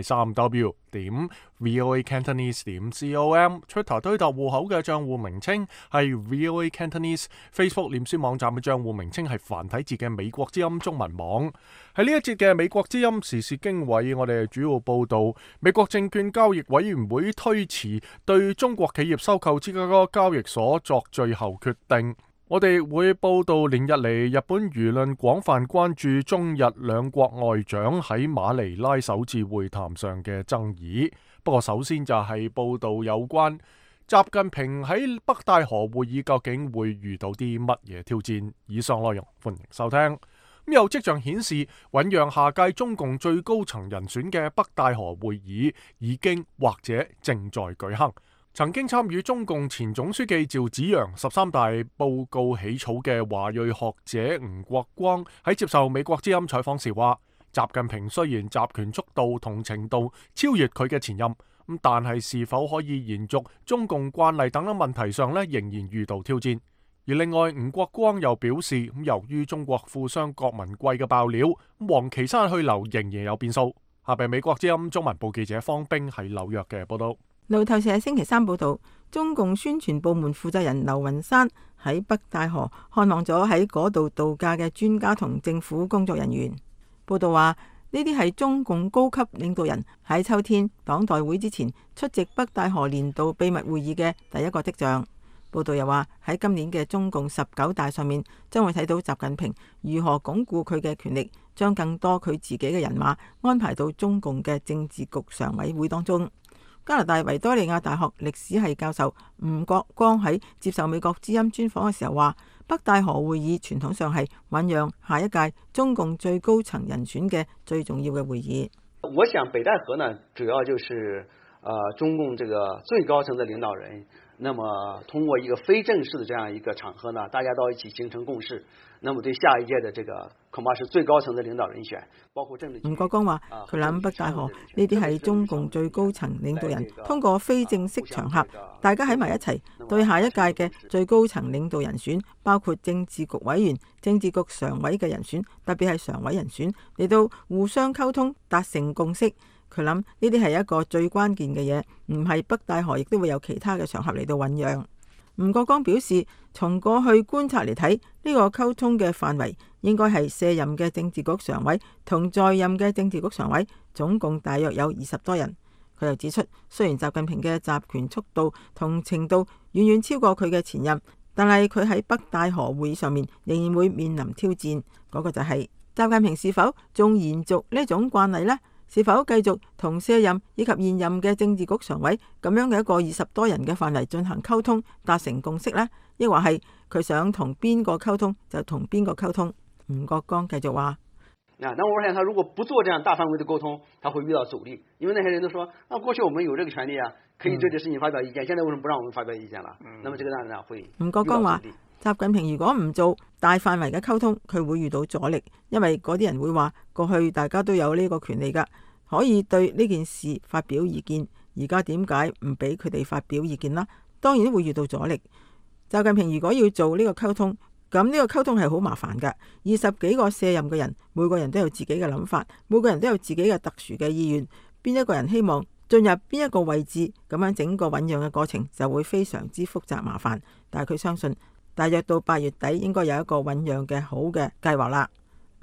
3w.voacantonese.com，Twitter 推特戶口嘅賬戶名稱係 VOA Cantonese，Facebook 臉書網站嘅賬戶名稱係繁體字嘅美國之音中文網。喺呢一節嘅美國之音時事經緯，我哋主要報道美國證券交易委員會推遲對中國企業收購芝加哥交易所作最後決定。我哋會報道連日嚟日本輿論廣泛關注中日兩國外長喺馬尼拉首次會談上嘅爭議。不過首先就係報道有關習近平喺北戴河會議究竟會遇到啲乜嘢挑戰。以上內容歡迎收聽。咁有跡象顯示，醞釀下屆中共最高層人選嘅北戴河會議已經或者正在舉行。曾經參與中共前總書記趙紫陽13大報告起草嘅華裔學者吳國光喺接受美國之音採訪時話，習近平雖然集權速度同程度超越佢嘅前任，但係是否可以延續中共慣例等等問題上仍然遇到挑戰。而另外，吳國光又表示，由於中國富商郭文貴嘅爆料，王岐山去留仍然有變數。下邊美國之音中文部記者方冰喺紐約嘅報道。 路透社星期三報道，中共宣傳部門負責人劉雲山喺北戴河看望咗喺嗰度度假嘅專家同政府工作人員。報道話，呢啲係中共高級領導人喺秋天黨代會之前出席北戴河年度秘密會議嘅第一個跡象。報道又話，喺今年嘅中共19大上面，將會睇到習近平如何鞏固佢嘅權力，將更多佢自己嘅人馬安排到中共嘅政治局常委會當中。加拿大維多利亞大學歷史系教授吳國光喺接受美國之音專訪嘅時候話，北戴河會議傳統上係醞釀下一屆中共最高層人選嘅最重要嘅會議。 我想北戴河呢，主要就是中共這個最高層的領導人，那麼通過一個非正式的這樣一個場合呢，大家都一起形成共識，那麼對下一屆的這個恐怕是最高層的領導人選，包括政治。吳國光話，佢諗北戴河呢啲係中共最高層領導人通過非正式場合，大家喺埋一齊，對下一屆嘅最高層領導人選，包括政治局委員、政治局常委嘅人選，特別係常委人選，嚟到互相溝通，達成共識。佢諗呢啲係一個最關鍵嘅嘢，唔係北戴河，亦都會有其他嘅場合嚟到醞釀。吳國光表示，從過去觀察嚟睇，呢個溝通嘅範圍應該係卸任嘅政治局常委同在任嘅政治局常委，總共大約有20多人。佢又指出，雖然習近平嘅集權速度同程度遠遠超過佢嘅前任，但係佢喺北戴河會議上面仍然會面臨挑戰。嗰個就係習近平是否仲延續呢種慣例呢？是否繼續同卸任以及現任嘅政治局常委咁樣嘅一個20多人嘅範圍進行溝通，達成共識呢？抑或係佢想同邊個溝通就同邊個溝通？吳國光繼續話： 那我想他如果不做這樣大範圍的溝通，他會遇到阻力，因為那些人都說，那過去我們有這個權利啊，可以對這事情發表意見，現在為什麼不讓我們發表意見了？那麼這個當然會。吳國光話：習近平如果唔做大範圍嘅溝通，佢會遇到阻力，因為嗰啲人會話過去大家都有呢個權利噶，可以對呢件事發表意見，而家點解唔俾佢哋發表意見啦？當然會遇到阻力。習近平如果要做呢個溝通，咁呢個溝通係好麻煩噶。20幾個卸任嘅人，每個人都有自己嘅諗法，每個人都有自己嘅特殊嘅意願，邊一個人希望進入邊一個位置，咁樣整個醞釀嘅過程就會非常之複雜麻煩。但係佢相信大約到8月底應該有一個醞釀嘅好嘅計劃啦。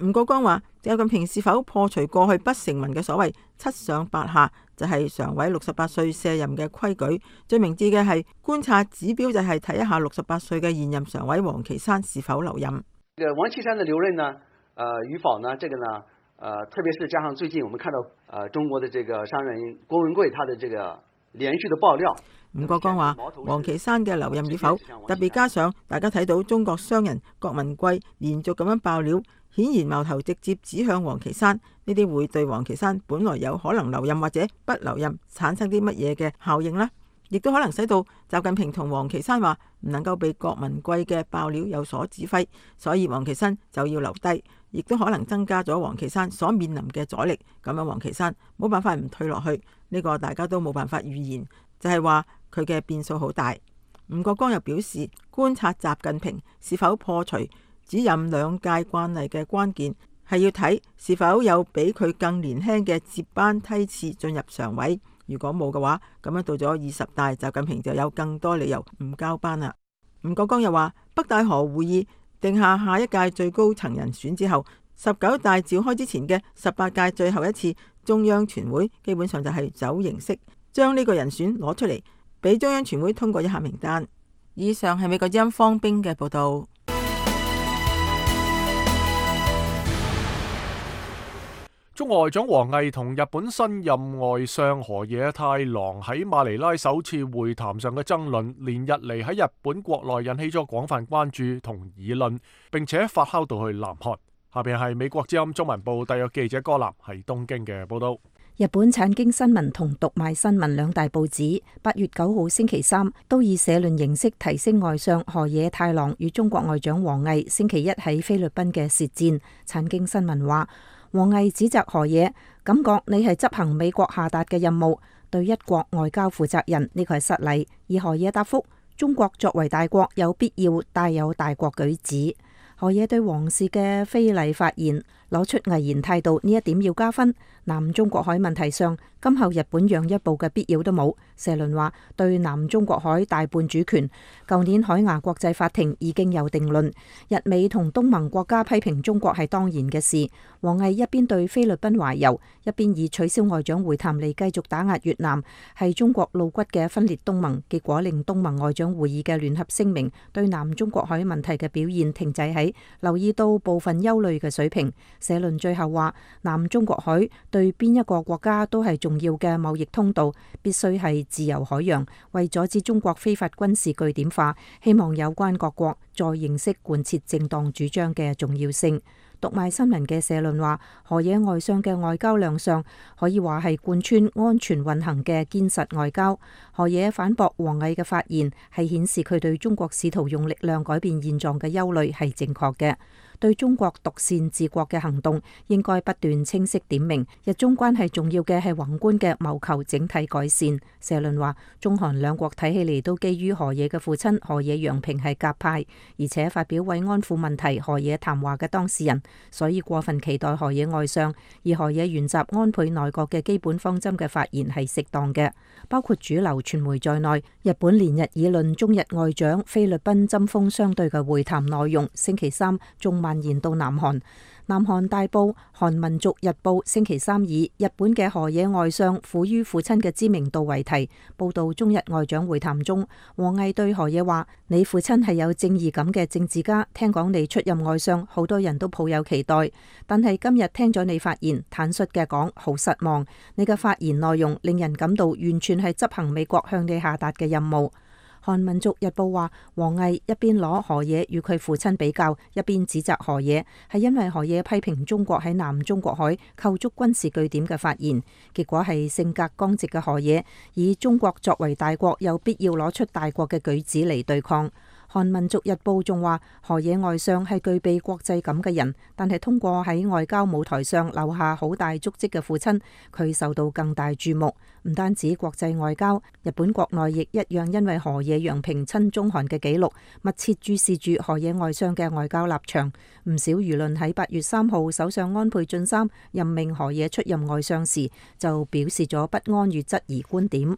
吳國光話，習近平是否破除過去不成文嘅所謂七上八下，就係常委68歲卸任嘅規矩。最明智嘅係觀察指標，就係睇一下68歲嘅現任常委王岐山是否留任。 王岐山的留任呢，與否呢？這個呢，特別是加上最近我們看到，中國的這個商人郭文貴，他的這個連續的爆料。 吳國光話，王岐山嘅留任與否，特別加上大家睇到中國商人郭文貴連續咁樣爆料，顯然矛頭直接指向王岐山，呢啲會對王岐山本來有可能留任或者不留任產生啲乜嘢嘅效應呢？亦都可能使到習近平同王岐山話唔能夠被郭文貴嘅爆料有所指揮，所以王岐山就要留低，亦都可能增加咗王岐山所面臨嘅阻力。咁樣王岐山冇辦法唔退落去，呢個大家都冇辦法預言，就係話佢嘅變數好大。吳國光又表示，觀察習近平是否破除只任兩屆慣例嘅關鍵，係要睇是否有比佢更年輕嘅接班梯次進入常委。如果冇嘅話，咁樣到咗20大，習近平就有更多理由唔交班啦。吳國光又話，北戴河會議定下下一屆最高層人選之後，19大召開之前嘅18屆最後一次中央全會，基本上就係走形式，將呢個人選攞出嚟，俾中央全會通過一下名單。以上係美國之音方冰嘅報道。 中外長王毅同日本新任外相河野太郎喺馬尼拉首次會談上嘅爭論，連日嚟喺日本國內引起咗廣泛關注同議論，並且發酵到去南韓。下邊係美國之音中文部特約記者柯南喺東京嘅報道。 日本產經新聞同讀賣新聞兩大報紙8月9號星期三都以社論形式提升外相河野太郎與中國外長王毅星期一喺菲律賓嘅舌戰。產經新聞話，王毅指責河野，感覺你係執行美國下達嘅任務，對一國外交負責任，呢個係失禮。而河野答覆，中國作為大國有必要帶有大國舉止。河野對王氏嘅非禮發言攞出毅然態度，呢一點要加分。南中國海問題上，今後日本讓一步嘅必要都冇。社論話，對南中國海大半主權，舊年海牙國際法庭已經有定論。日美同東盟國家批評中國係當然嘅事。王毅一邊對菲律賓懷柔，一邊以取消外長會談嚟繼續打壓越南，係中國露骨嘅分裂東盟，結果令東盟外長會議嘅聯合聲明對南中國海問題嘅表現停滯喺留意到部分憂慮嘅水平。社論最後話，南中國海對邊一個國家都係重要嘅貿易通道，必須係自由海洋。為阻止中國非法軍事據點化，希望有關各國再認識貫徹正當主張嘅重要性。讀賣新聞嘅社論話，河野外相嘅外交亮相可以話係貫穿安全運行嘅堅實外交。河野反駁王毅嘅發言，係顯示佢對中國試圖用力量改變現狀嘅憂慮係正確嘅。對中國獨善治國嘅行動應該不斷清晰點明，日中關係重要嘅係宏觀嘅謀求整體改善。社論話，中韓兩國睇起嚟都基於河野嘅父親河野洋平係鴿派，而且發表慰安婦問題河野談話嘅當事人，所以過分期待河野外相而河野原習安倍內閣嘅基本方針嘅發言係適當嘅。包括主流傳媒在內，日本連日議論中日外長菲律賓針鋒相對嘅會談內容，星期三仲蔓延到南韓。南韓大報《韓民族日報》星期三以日本嘅河野外相苦於父親嘅知名度為題，報道中日外長會談中，王毅對河野話：你父親係有正義感嘅政治家，聽講你出任外相，好多人都抱有期待，但係今日聽咗你發言，坦率嘅講，好失望。你嘅發言內容令人感到完全係執行美國向你下達嘅任務。韓民族日報話，王毅一邊攞河野與佢父親比較，一邊指責河野，係因為河野批評中國喺南中國海構築軍事據點嘅發言，結果係性格剛直嘅河野以中國作為大國有必要攞出大國嘅舉止嚟對抗。韓民族日報仲話，河野外相係具備國際感嘅人，但係通過喺外交舞台上留下好大足跡嘅父親，佢受到更大注目。唔單止國際外交，日本國內亦一樣因為河野洋平親中韓嘅紀錄，密切注視住河野外相嘅外交立場。唔少輿論喺8月3號首相安倍晉三任命河野出任外相時，就表示咗不安與質疑觀點。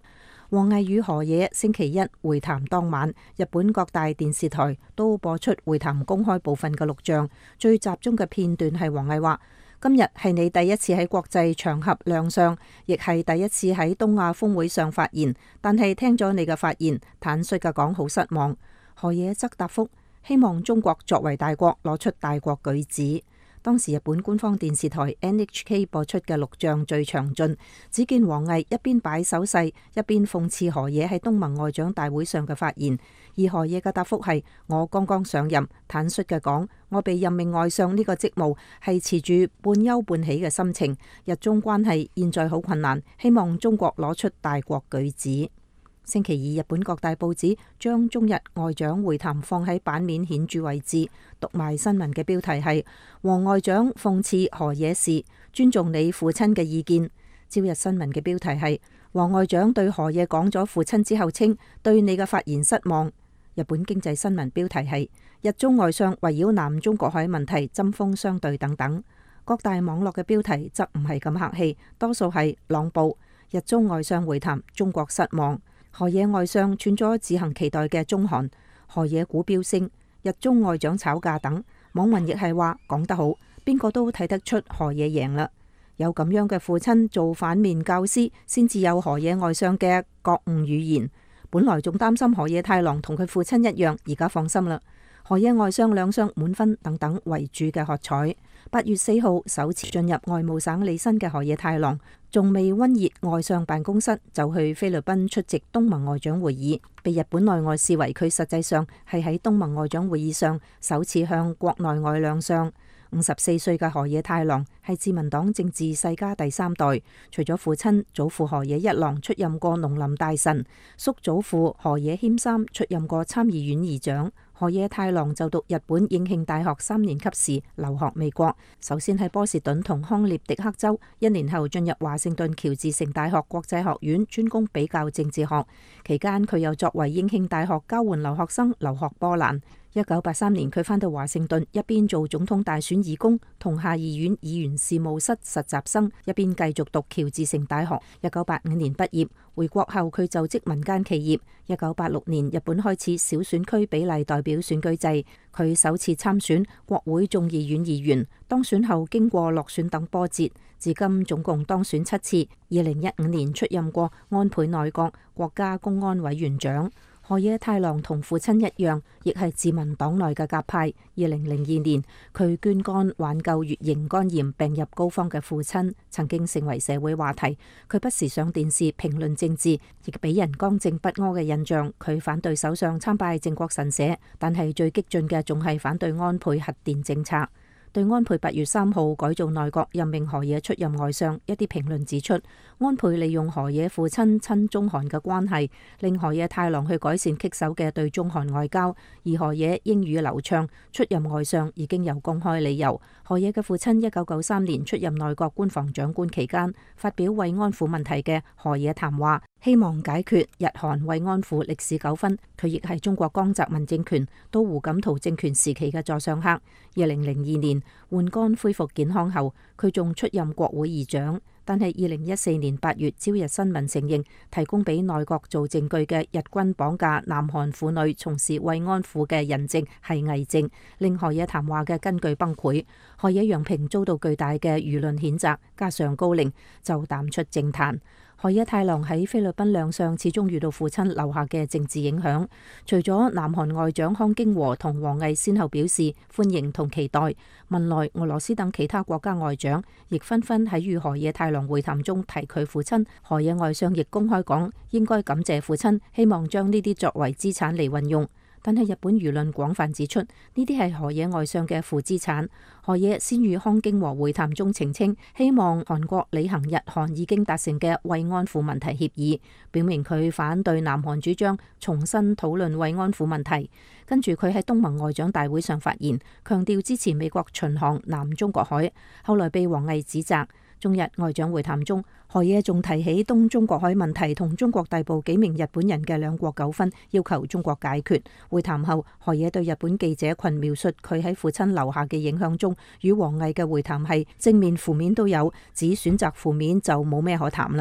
王毅與河野星期一會談當晚，日本各大電視台都播出會談公開部分嘅錄像，最集中嘅片段係王毅話：今日係你第一次喺國際場合亮相，亦係第一次喺東亞峰會上發言，但係聽咗你嘅發言，坦率嘅講好失望。河野則答覆：希望中國作為大國攞出大國舉止。當時日本官方電視台 NHK 播出嘅錄像最詳盡，只見王毅一邊擺手勢，一邊諷刺河野喺東盟外長大會上嘅發言。而河野嘅答覆係：我剛剛上任，坦率嘅講，我被任命外相呢個職務係持住半憂半喜嘅心情。日中關係現在好困難，希望中國攞出大國舉止。星期二，日本各大報紙將中日外長會談放喺版面顯著位置，讀賣新聞嘅標題係：王外長諷刺河野氏，尊重你父親嘅意見。朝日新聞嘅標題係：王外長對河野講咗父親之後稱對你嘅發言失望。日本經濟新聞標題係：日中外相圍繞南中國海問題針鋒相對等等。各大網絡嘅標題則唔係咁客氣，多數係朗報：日中外相會談，中國失望。河野外相串咗自行期待嘅中韓，河野股飆升，日中外長吵架等。網民亦係話講得好，邊個都睇得出河野贏啦。有咁樣嘅父親做反面教師，先至有河野外相嘅覺悟語言。本來仲擔心河野太郎同佢父親一樣，而家放心啦。河野外相兩相滿分等等為主嘅喝彩。8月4號首次進入外務省履新嘅河野太郎，仲未溫熱外相辦公室就去菲律賓出席東盟外長會議，被日本內外視為佢實際上係喺東盟外長會議上首次向國內外亮相。54歲嘅河野太郎係自民黨政治世家第3代，除咗父親，祖父河野一郎出任過農林大臣，叔祖父河野謙三出任過參議院議長。河野太郎就讀日本應慶大學3年級時留學美國，首先喺波士頓同康涅狄克州，1年後進入華盛頓喬治城大學國際學院專攻比較政治學，期間佢又作為應慶大學交換留學生留學波蘭。1983年佢返到華盛頓，一邊做總統大選義工同下議院議員事務室實習生，一邊繼續讀喬治城大學。1985年畢業，回國後佢就職民間企業。1986年日本開始小選區比例代表選舉制，佢首次參選國會眾議院議員，當選後經過落選等波折，至今總共當選7次。2015年出任過安倍內閣國家公安委員長。河野太郎同父親一樣，亦係自民黨內嘅鴿派。2002年，佢捐肝挽救乙型肝炎病入膏肓嘅父親，曾經成為社會話題。佢不時上電視評論政治，亦俾人剛正不阿嘅印象。佢反對首相參拜靖國神社，但係最激進嘅仲係反對安倍核電政策。對安倍8月3號改造內閣任命河野出任外相，一啲評論指出，安倍利用河野父親親中韓嘅關係，令河野太郎去改善棘手嘅對中韓外交，而河野英語流暢，出任外相已經有公開理由。河野嘅父親1993年出任內閣官房長官期間，發表慰安婦問題嘅河野談話，希望解決日韓慰安婦歷史糾紛。佢亦係中國江澤民政權到胡錦濤政權時期嘅座上客。2002年換肝恢復健康後，佢仲出任國會議長。但係2014年8月，朝日新聞承認提供俾內閣做證據嘅日軍綁架南韓婦女從事慰安婦嘅人證係偽證，令河野談話嘅根據崩潰。河野洋平遭到巨大嘅輿論譴責，加上高齡就淡出政壇。河野太郎喺菲律賓亮相，始終遇到父親留下嘅政治影響。除咗南韓外長康京和同王毅先後表示歡迎同期待，文萊、俄羅斯等其他國家外長亦紛紛喺與河野太郎會談中提佢父親。河野外相亦公開講應該感謝父親，希望將呢啲作為資產嚟運用。但係日本輿論廣泛指出，呢啲係河野外相嘅負資產。河野先與康京和會談中澄清，希望韓國履行日韓已經達成嘅慰安婦問題協議，表明佢反對南韓主張重新討論慰安婦問題。跟住佢喺東盟外長大會上發言，強調支持美國巡航南中國海，後來被王毅指責。中日外長會談中，河野仲提起東中國海問題同中國逮捕幾名日本人嘅兩國糾紛，要求中國解決。會談後，河野對日本記者群描述佢喺父親留下嘅影響中，與王毅嘅會談係正面負面都有，只選擇負面就冇咩可談啦。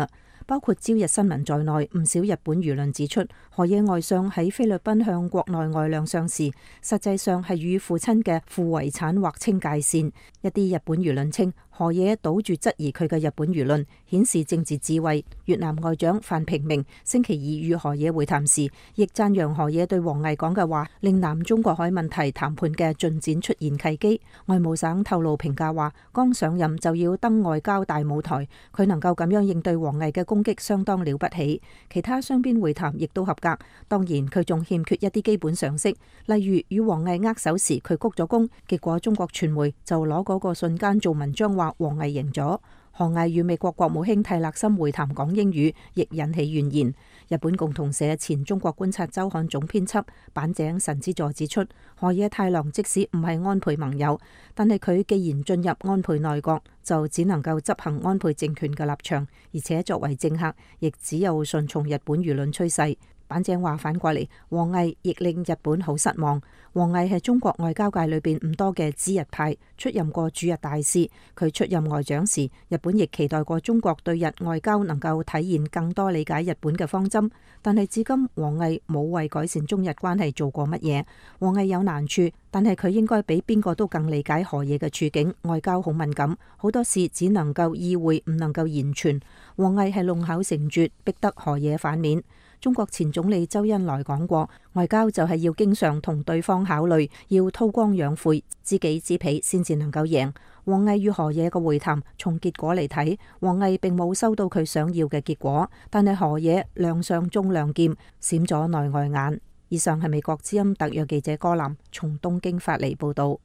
包括朝日新聞在內，唔少日本輿論指出，河野外相喺菲律賓向國內外亮相時，實際上係與父親嘅負遺產劃清界線。一啲日本輿論稱，河野倒住質疑佢嘅日本輿論，顯示政治智慧。越南外長范平明星期二與河野會談時，亦讚揚河野對王毅講嘅話，令南中國海問題談判嘅進展出現契機。外務省透露評價話，剛上任就要登外交大舞台，佢能夠咁樣應對王毅嘅攻擊，相當了不起。其他雙邊會談亦都合格，當然佢仲欠缺一啲基本常識，例如與王毅握手時佢鞠咗躬，結果中國傳媒就攞嗰個瞬間做文章話王毅贏咗。河毅與美國國務卿蒂勒森會談講英語，亦引起怨言。日本共同社前中國觀察週刊總編輯板井神之助指出，河野太郎即使唔係安倍盟友，但係佢既然進入安倍內閣，就只能夠執行安倍政權嘅立場，而且作為政客，亦只有順從日本輿論趨勢。板井話反過嚟，王毅亦令日本好失望。王毅係中國外交界裏邊唔多嘅知日派，出任過駐日大使。佢出任外長時，日本亦期待過中國對日外交能夠體現更多理解日本嘅方針。但係至今，王毅冇為改善中日關係做過乜嘢。王毅有難處，但係佢應該比邊個都更理解河野嘅處境。外交好敏感，好多事只能夠意會，唔能夠言傳。王毅係弄巧成拙，逼得河野反面。中國前總理周恩來講過，外交就係要經常同對方考慮，要韜光養晦，知己知彼，先至能夠贏。王毅與河野嘅會談，從結果嚟睇，王毅並冇收到佢想要嘅結果，但係河野亮相中亮劍，閃咗內外眼。以上係美國之音特約記者柯南從東京發嚟報道。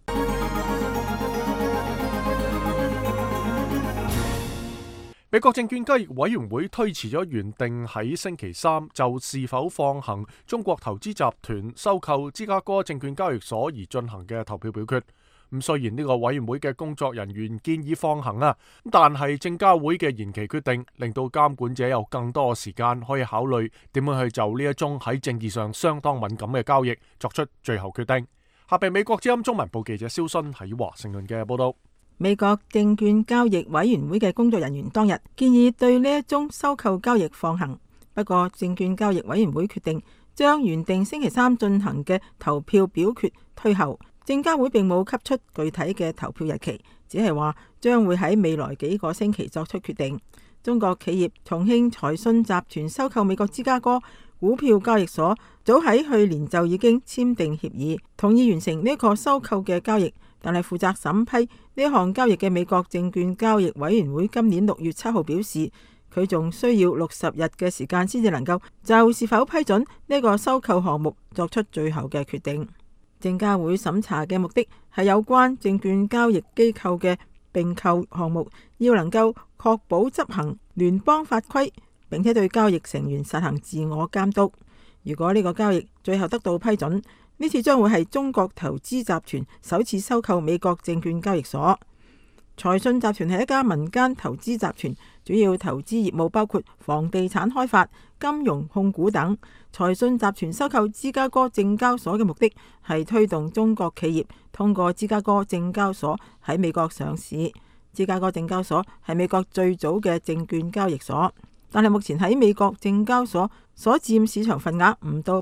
美國證券交易委員會推遲咗原定喺星期三就是否放行中國投資集團收購芝加哥證券交易所而進行嘅投票表決。咁雖然呢個委員會嘅工作人員建議放行啊，但係證交會嘅延期決定令到監管者有更多時間可以考慮點樣去就呢一宗喺政治上相當敏感嘅交易作出最後決定。下邊美國之音中文部記者蕭勳喺華盛頓嘅報道。 美國證券交易委員會嘅工作人員當日建議對呢一宗收購交易放行，不過證券交易委員會決定將原定星期三進行嘅投票表決推後。證監會並冇給出具體嘅投票日期，只係話將會喺未來幾個星期作出決定。中國企業重慶財訊集團收購美國芝加哥股票交易所，早喺去年就已經簽訂協議，同意完成呢個收購嘅交易。但係負責審批呢項交易嘅美國證券交易委員會今年6月7號表示，佢仲需要60日嘅時間先至能夠就是否批准呢個收購項目作出最後嘅決定。證監會審查嘅目的係有關證券交易機構嘅併購項目要能夠確保執行聯邦法規，並且對交易成員實行自我監督。如果呢個交易最後得到批准，呢次將會係中國投資集團首次收購美國證券交易所。財訊集團係一家民間投資集團，主要投資業務包括房地產開發、金融控股等。財訊集團收購芝加哥證交所嘅目的係推動中國企業通過芝加哥證交所喺美國上市。芝加哥證交所係美國最早嘅證券交易所，但係目前喺美國證交所所佔市場份額唔到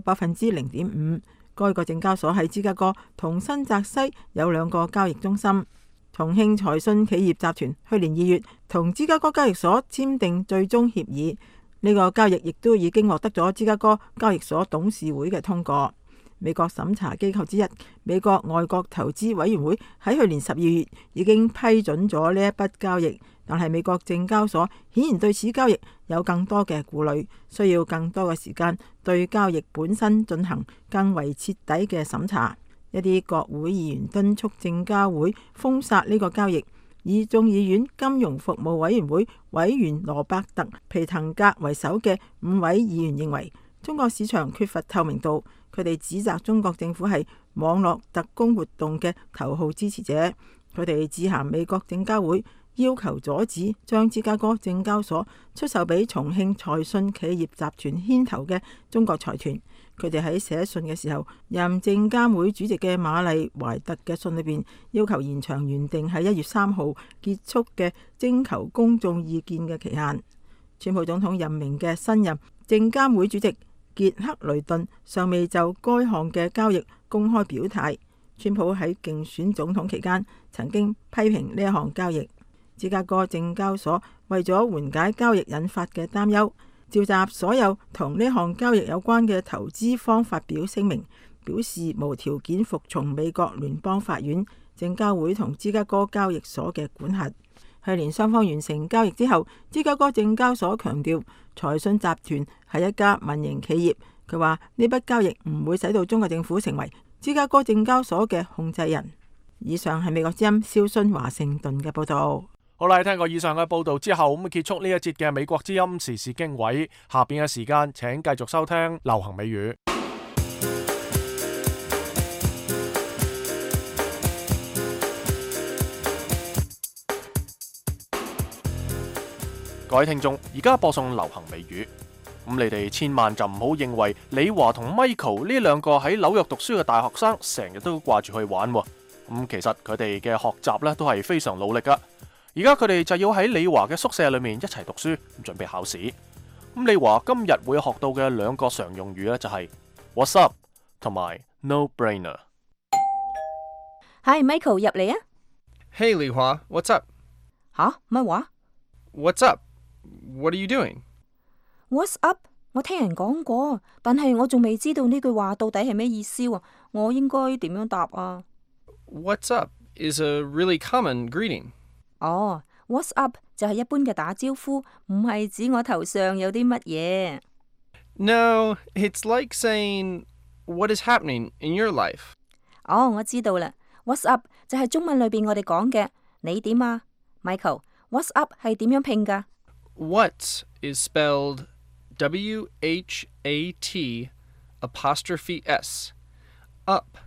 0.5%。該個證交所喺芝加哥同新澤西有2個交易中心。重慶財訊企業集團去年2月同芝加哥交易所簽訂最終協議，呢個交易亦都已經獲得咗芝加哥交易所董事會嘅通過。美國審查機構之一美國外國投資委員會喺去年12月已經批准咗呢一筆交易，但係美國證交所顯然對此交易有更多嘅顧慮，需要更多嘅時間對交易本身進行更為徹底嘅審查。一啲國會議員敦促證交會封殺呢個交易，以眾議院金融服務委員會委員羅伯特·皮滕格為首嘅5位議員認為中國市場缺乏透明度，佢哋指責中國政府係網絡特工活動嘅頭號支持者。佢哋致函美國證交會，要求阻止將芝加哥證交所出售俾重慶財訊企業集團牽頭嘅中國財團。佢哋喺寫信嘅時候，任證監會主席嘅瑪麗懷特嘅信裏邊要求延長原定喺1月3號結束嘅徵求公眾意見嘅期限。 川普總統任命嘅新任證監會主席傑克雷頓尚未就該項嘅交易公開表態。川普喺競選總統期間曾經批評呢一項交易。芝加哥證交所為咗緩解交易引發嘅擔憂，召集所有同呢項交易有關嘅投資方發表聲明，表示無條件服從美國聯邦法院、證交會同芝加哥交易所嘅管轄。去年雙方完成交易之後，芝加哥證交所強調財訊集團係一家民營企業。佢話呢筆交易唔會使到中國政府成為芝加哥證交所嘅控制人。以上係美國之音蕭絢華盛頓嘅報道。 好啦，聽過以上嘅報道之後，咁結束呢一節嘅美國之音時事經緯。下邊嘅時間，請繼續收聽流行美語。各位聽眾，而家播送流行美語。咁你哋千萬就唔好認為李華同 Michael 呢兩個喺紐約讀書嘅大學生成日都掛住去玩。咁其實佢哋嘅學習咧都係非常努力噶。而家佢哋就要喺李華嘅宿舍裏面一齊讀書，準備考試。咁李華今日會學到嘅兩個常用語咧就係 What's up 同埋 No brainer。 Hi Michael， 入嚟啊。 Hey 李華 ，What's up？ 吓？乜話 ？What's up？What are you doing？What's up？ 我聽人講過，但係我仲未知道呢句話到底係咩意思喎。我應該點樣答啊 ？What's up is a really common greeting。 哦 ，What's up 就係一般嘅打招呼，唔係指我頭上有啲乜嘢。 No, it's like saying what is happening in your life。 哦，我知道啦。What's up 就係中文裏邊我哋講嘅你點啊 ，Michael。What's up 係點樣拼噶 ？What is spelled WHAT apostrophe S up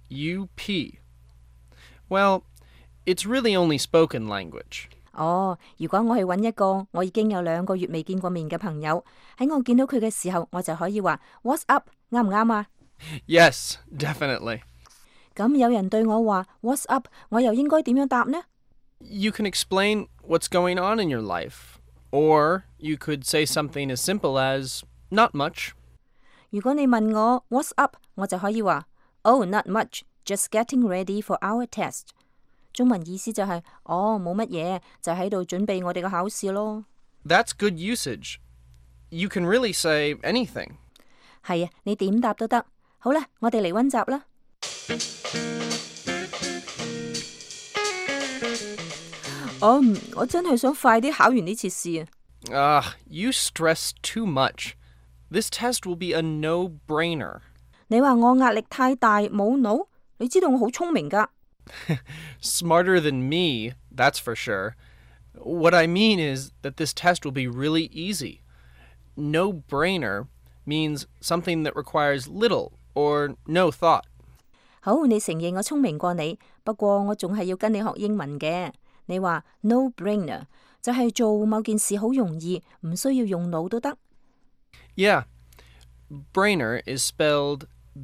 UP。Well, it's really only spoken language。 哦，如果我去揾一個我已經有2個月未見過面嘅朋友，喺我見到佢嘅時候，我就可以話 What's up， 啱唔啱啊 ？Yes, definitely。 咁有人對我話 What's up， 我又應該點樣答呢？ You can explain what's going on in your life, or you could say something as simple as not much。 如果你問我 What's up， 我就可以話 Oh, not much, just getting ready for our test。中文意思就係冇乜嘢，就喺度準備我哋嘅考試咯。 That's good usage. You can really say anything. 係啊，你點答都得。好啦，我哋嚟溫習啦。我真係想快啲考完呢次試啊。You stress too much. This test will be a no-brainer. 你話我壓力太大，冇腦？你知道我好聰明㗎。 Smarter than me, that's for sure. What I mean is that this test will be really easy. No-brainer means something that requires little or no thought. 好，你承認我聰明過你，不過我仲係要跟你學英文嘅。你話 no-brainer 就係做某件事好容易，唔需要用腦都得。 Yeah, brainer is spelled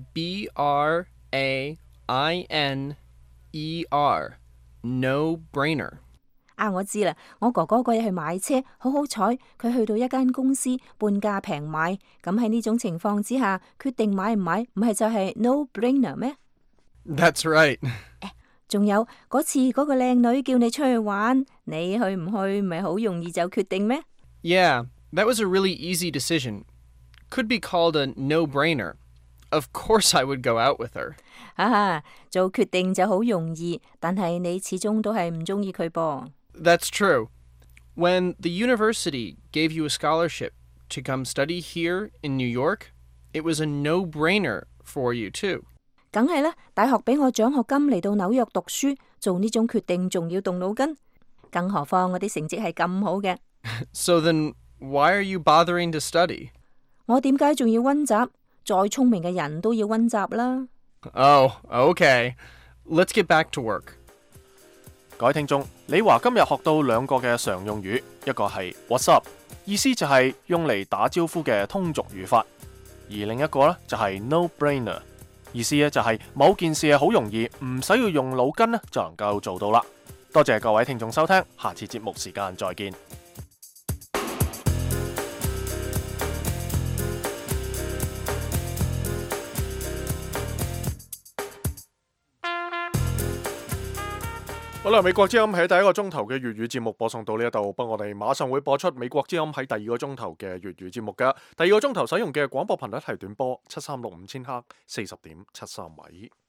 B-R-A-I-N-E-R. No-brainer. 我知啦，我哥哥嗰日去買車，好好彩，佢去到一間公司半價平買。咁喺呢種情況之下，決定買唔買，唔係就係 no-brainer 咩？ That's right. 仲有嗰次嗰個靚女叫你出去玩，你去唔去，咪好容易就決定咩？ Yeah, that was a really easy decision. Could be called a no-brainer. Of course I would go out with her. 做決定就好容易，但係你始終都係唔中意佢噃。 That's true. When the university gave you a scholarship to come study here in New York, it was a no-brainer for you too. 梗係啦，大學俾我獎學金嚟到紐約讀書，做呢種決定仲要動腦筋，更何況我啲成績係咁好嘅。 So then, why are you bothering to study? 我點解仲要溫習？再聰明嘅人都要溫習啦。 Oh, okay. Let's get back to work. 各位聽眾，李華今日學到2個嘅常用語，一個係 What's up， 意思就係用嚟打招呼嘅通俗語法，而另一個呢就係 No-brainer， 意思咧就係某件事係好容易，唔使要用腦筋咧就能夠做到啦。多謝各位聽眾收聽，下次節目時間再見。 好啦，美國之音喺第一個鐘頭嘅粵語節目播送到呢一度，不過我哋馬上會播出美國之音喺第二個鐘頭嘅粵語節目嘅。第二個鐘頭使用嘅廣播頻率係短波7365千赫40.73米。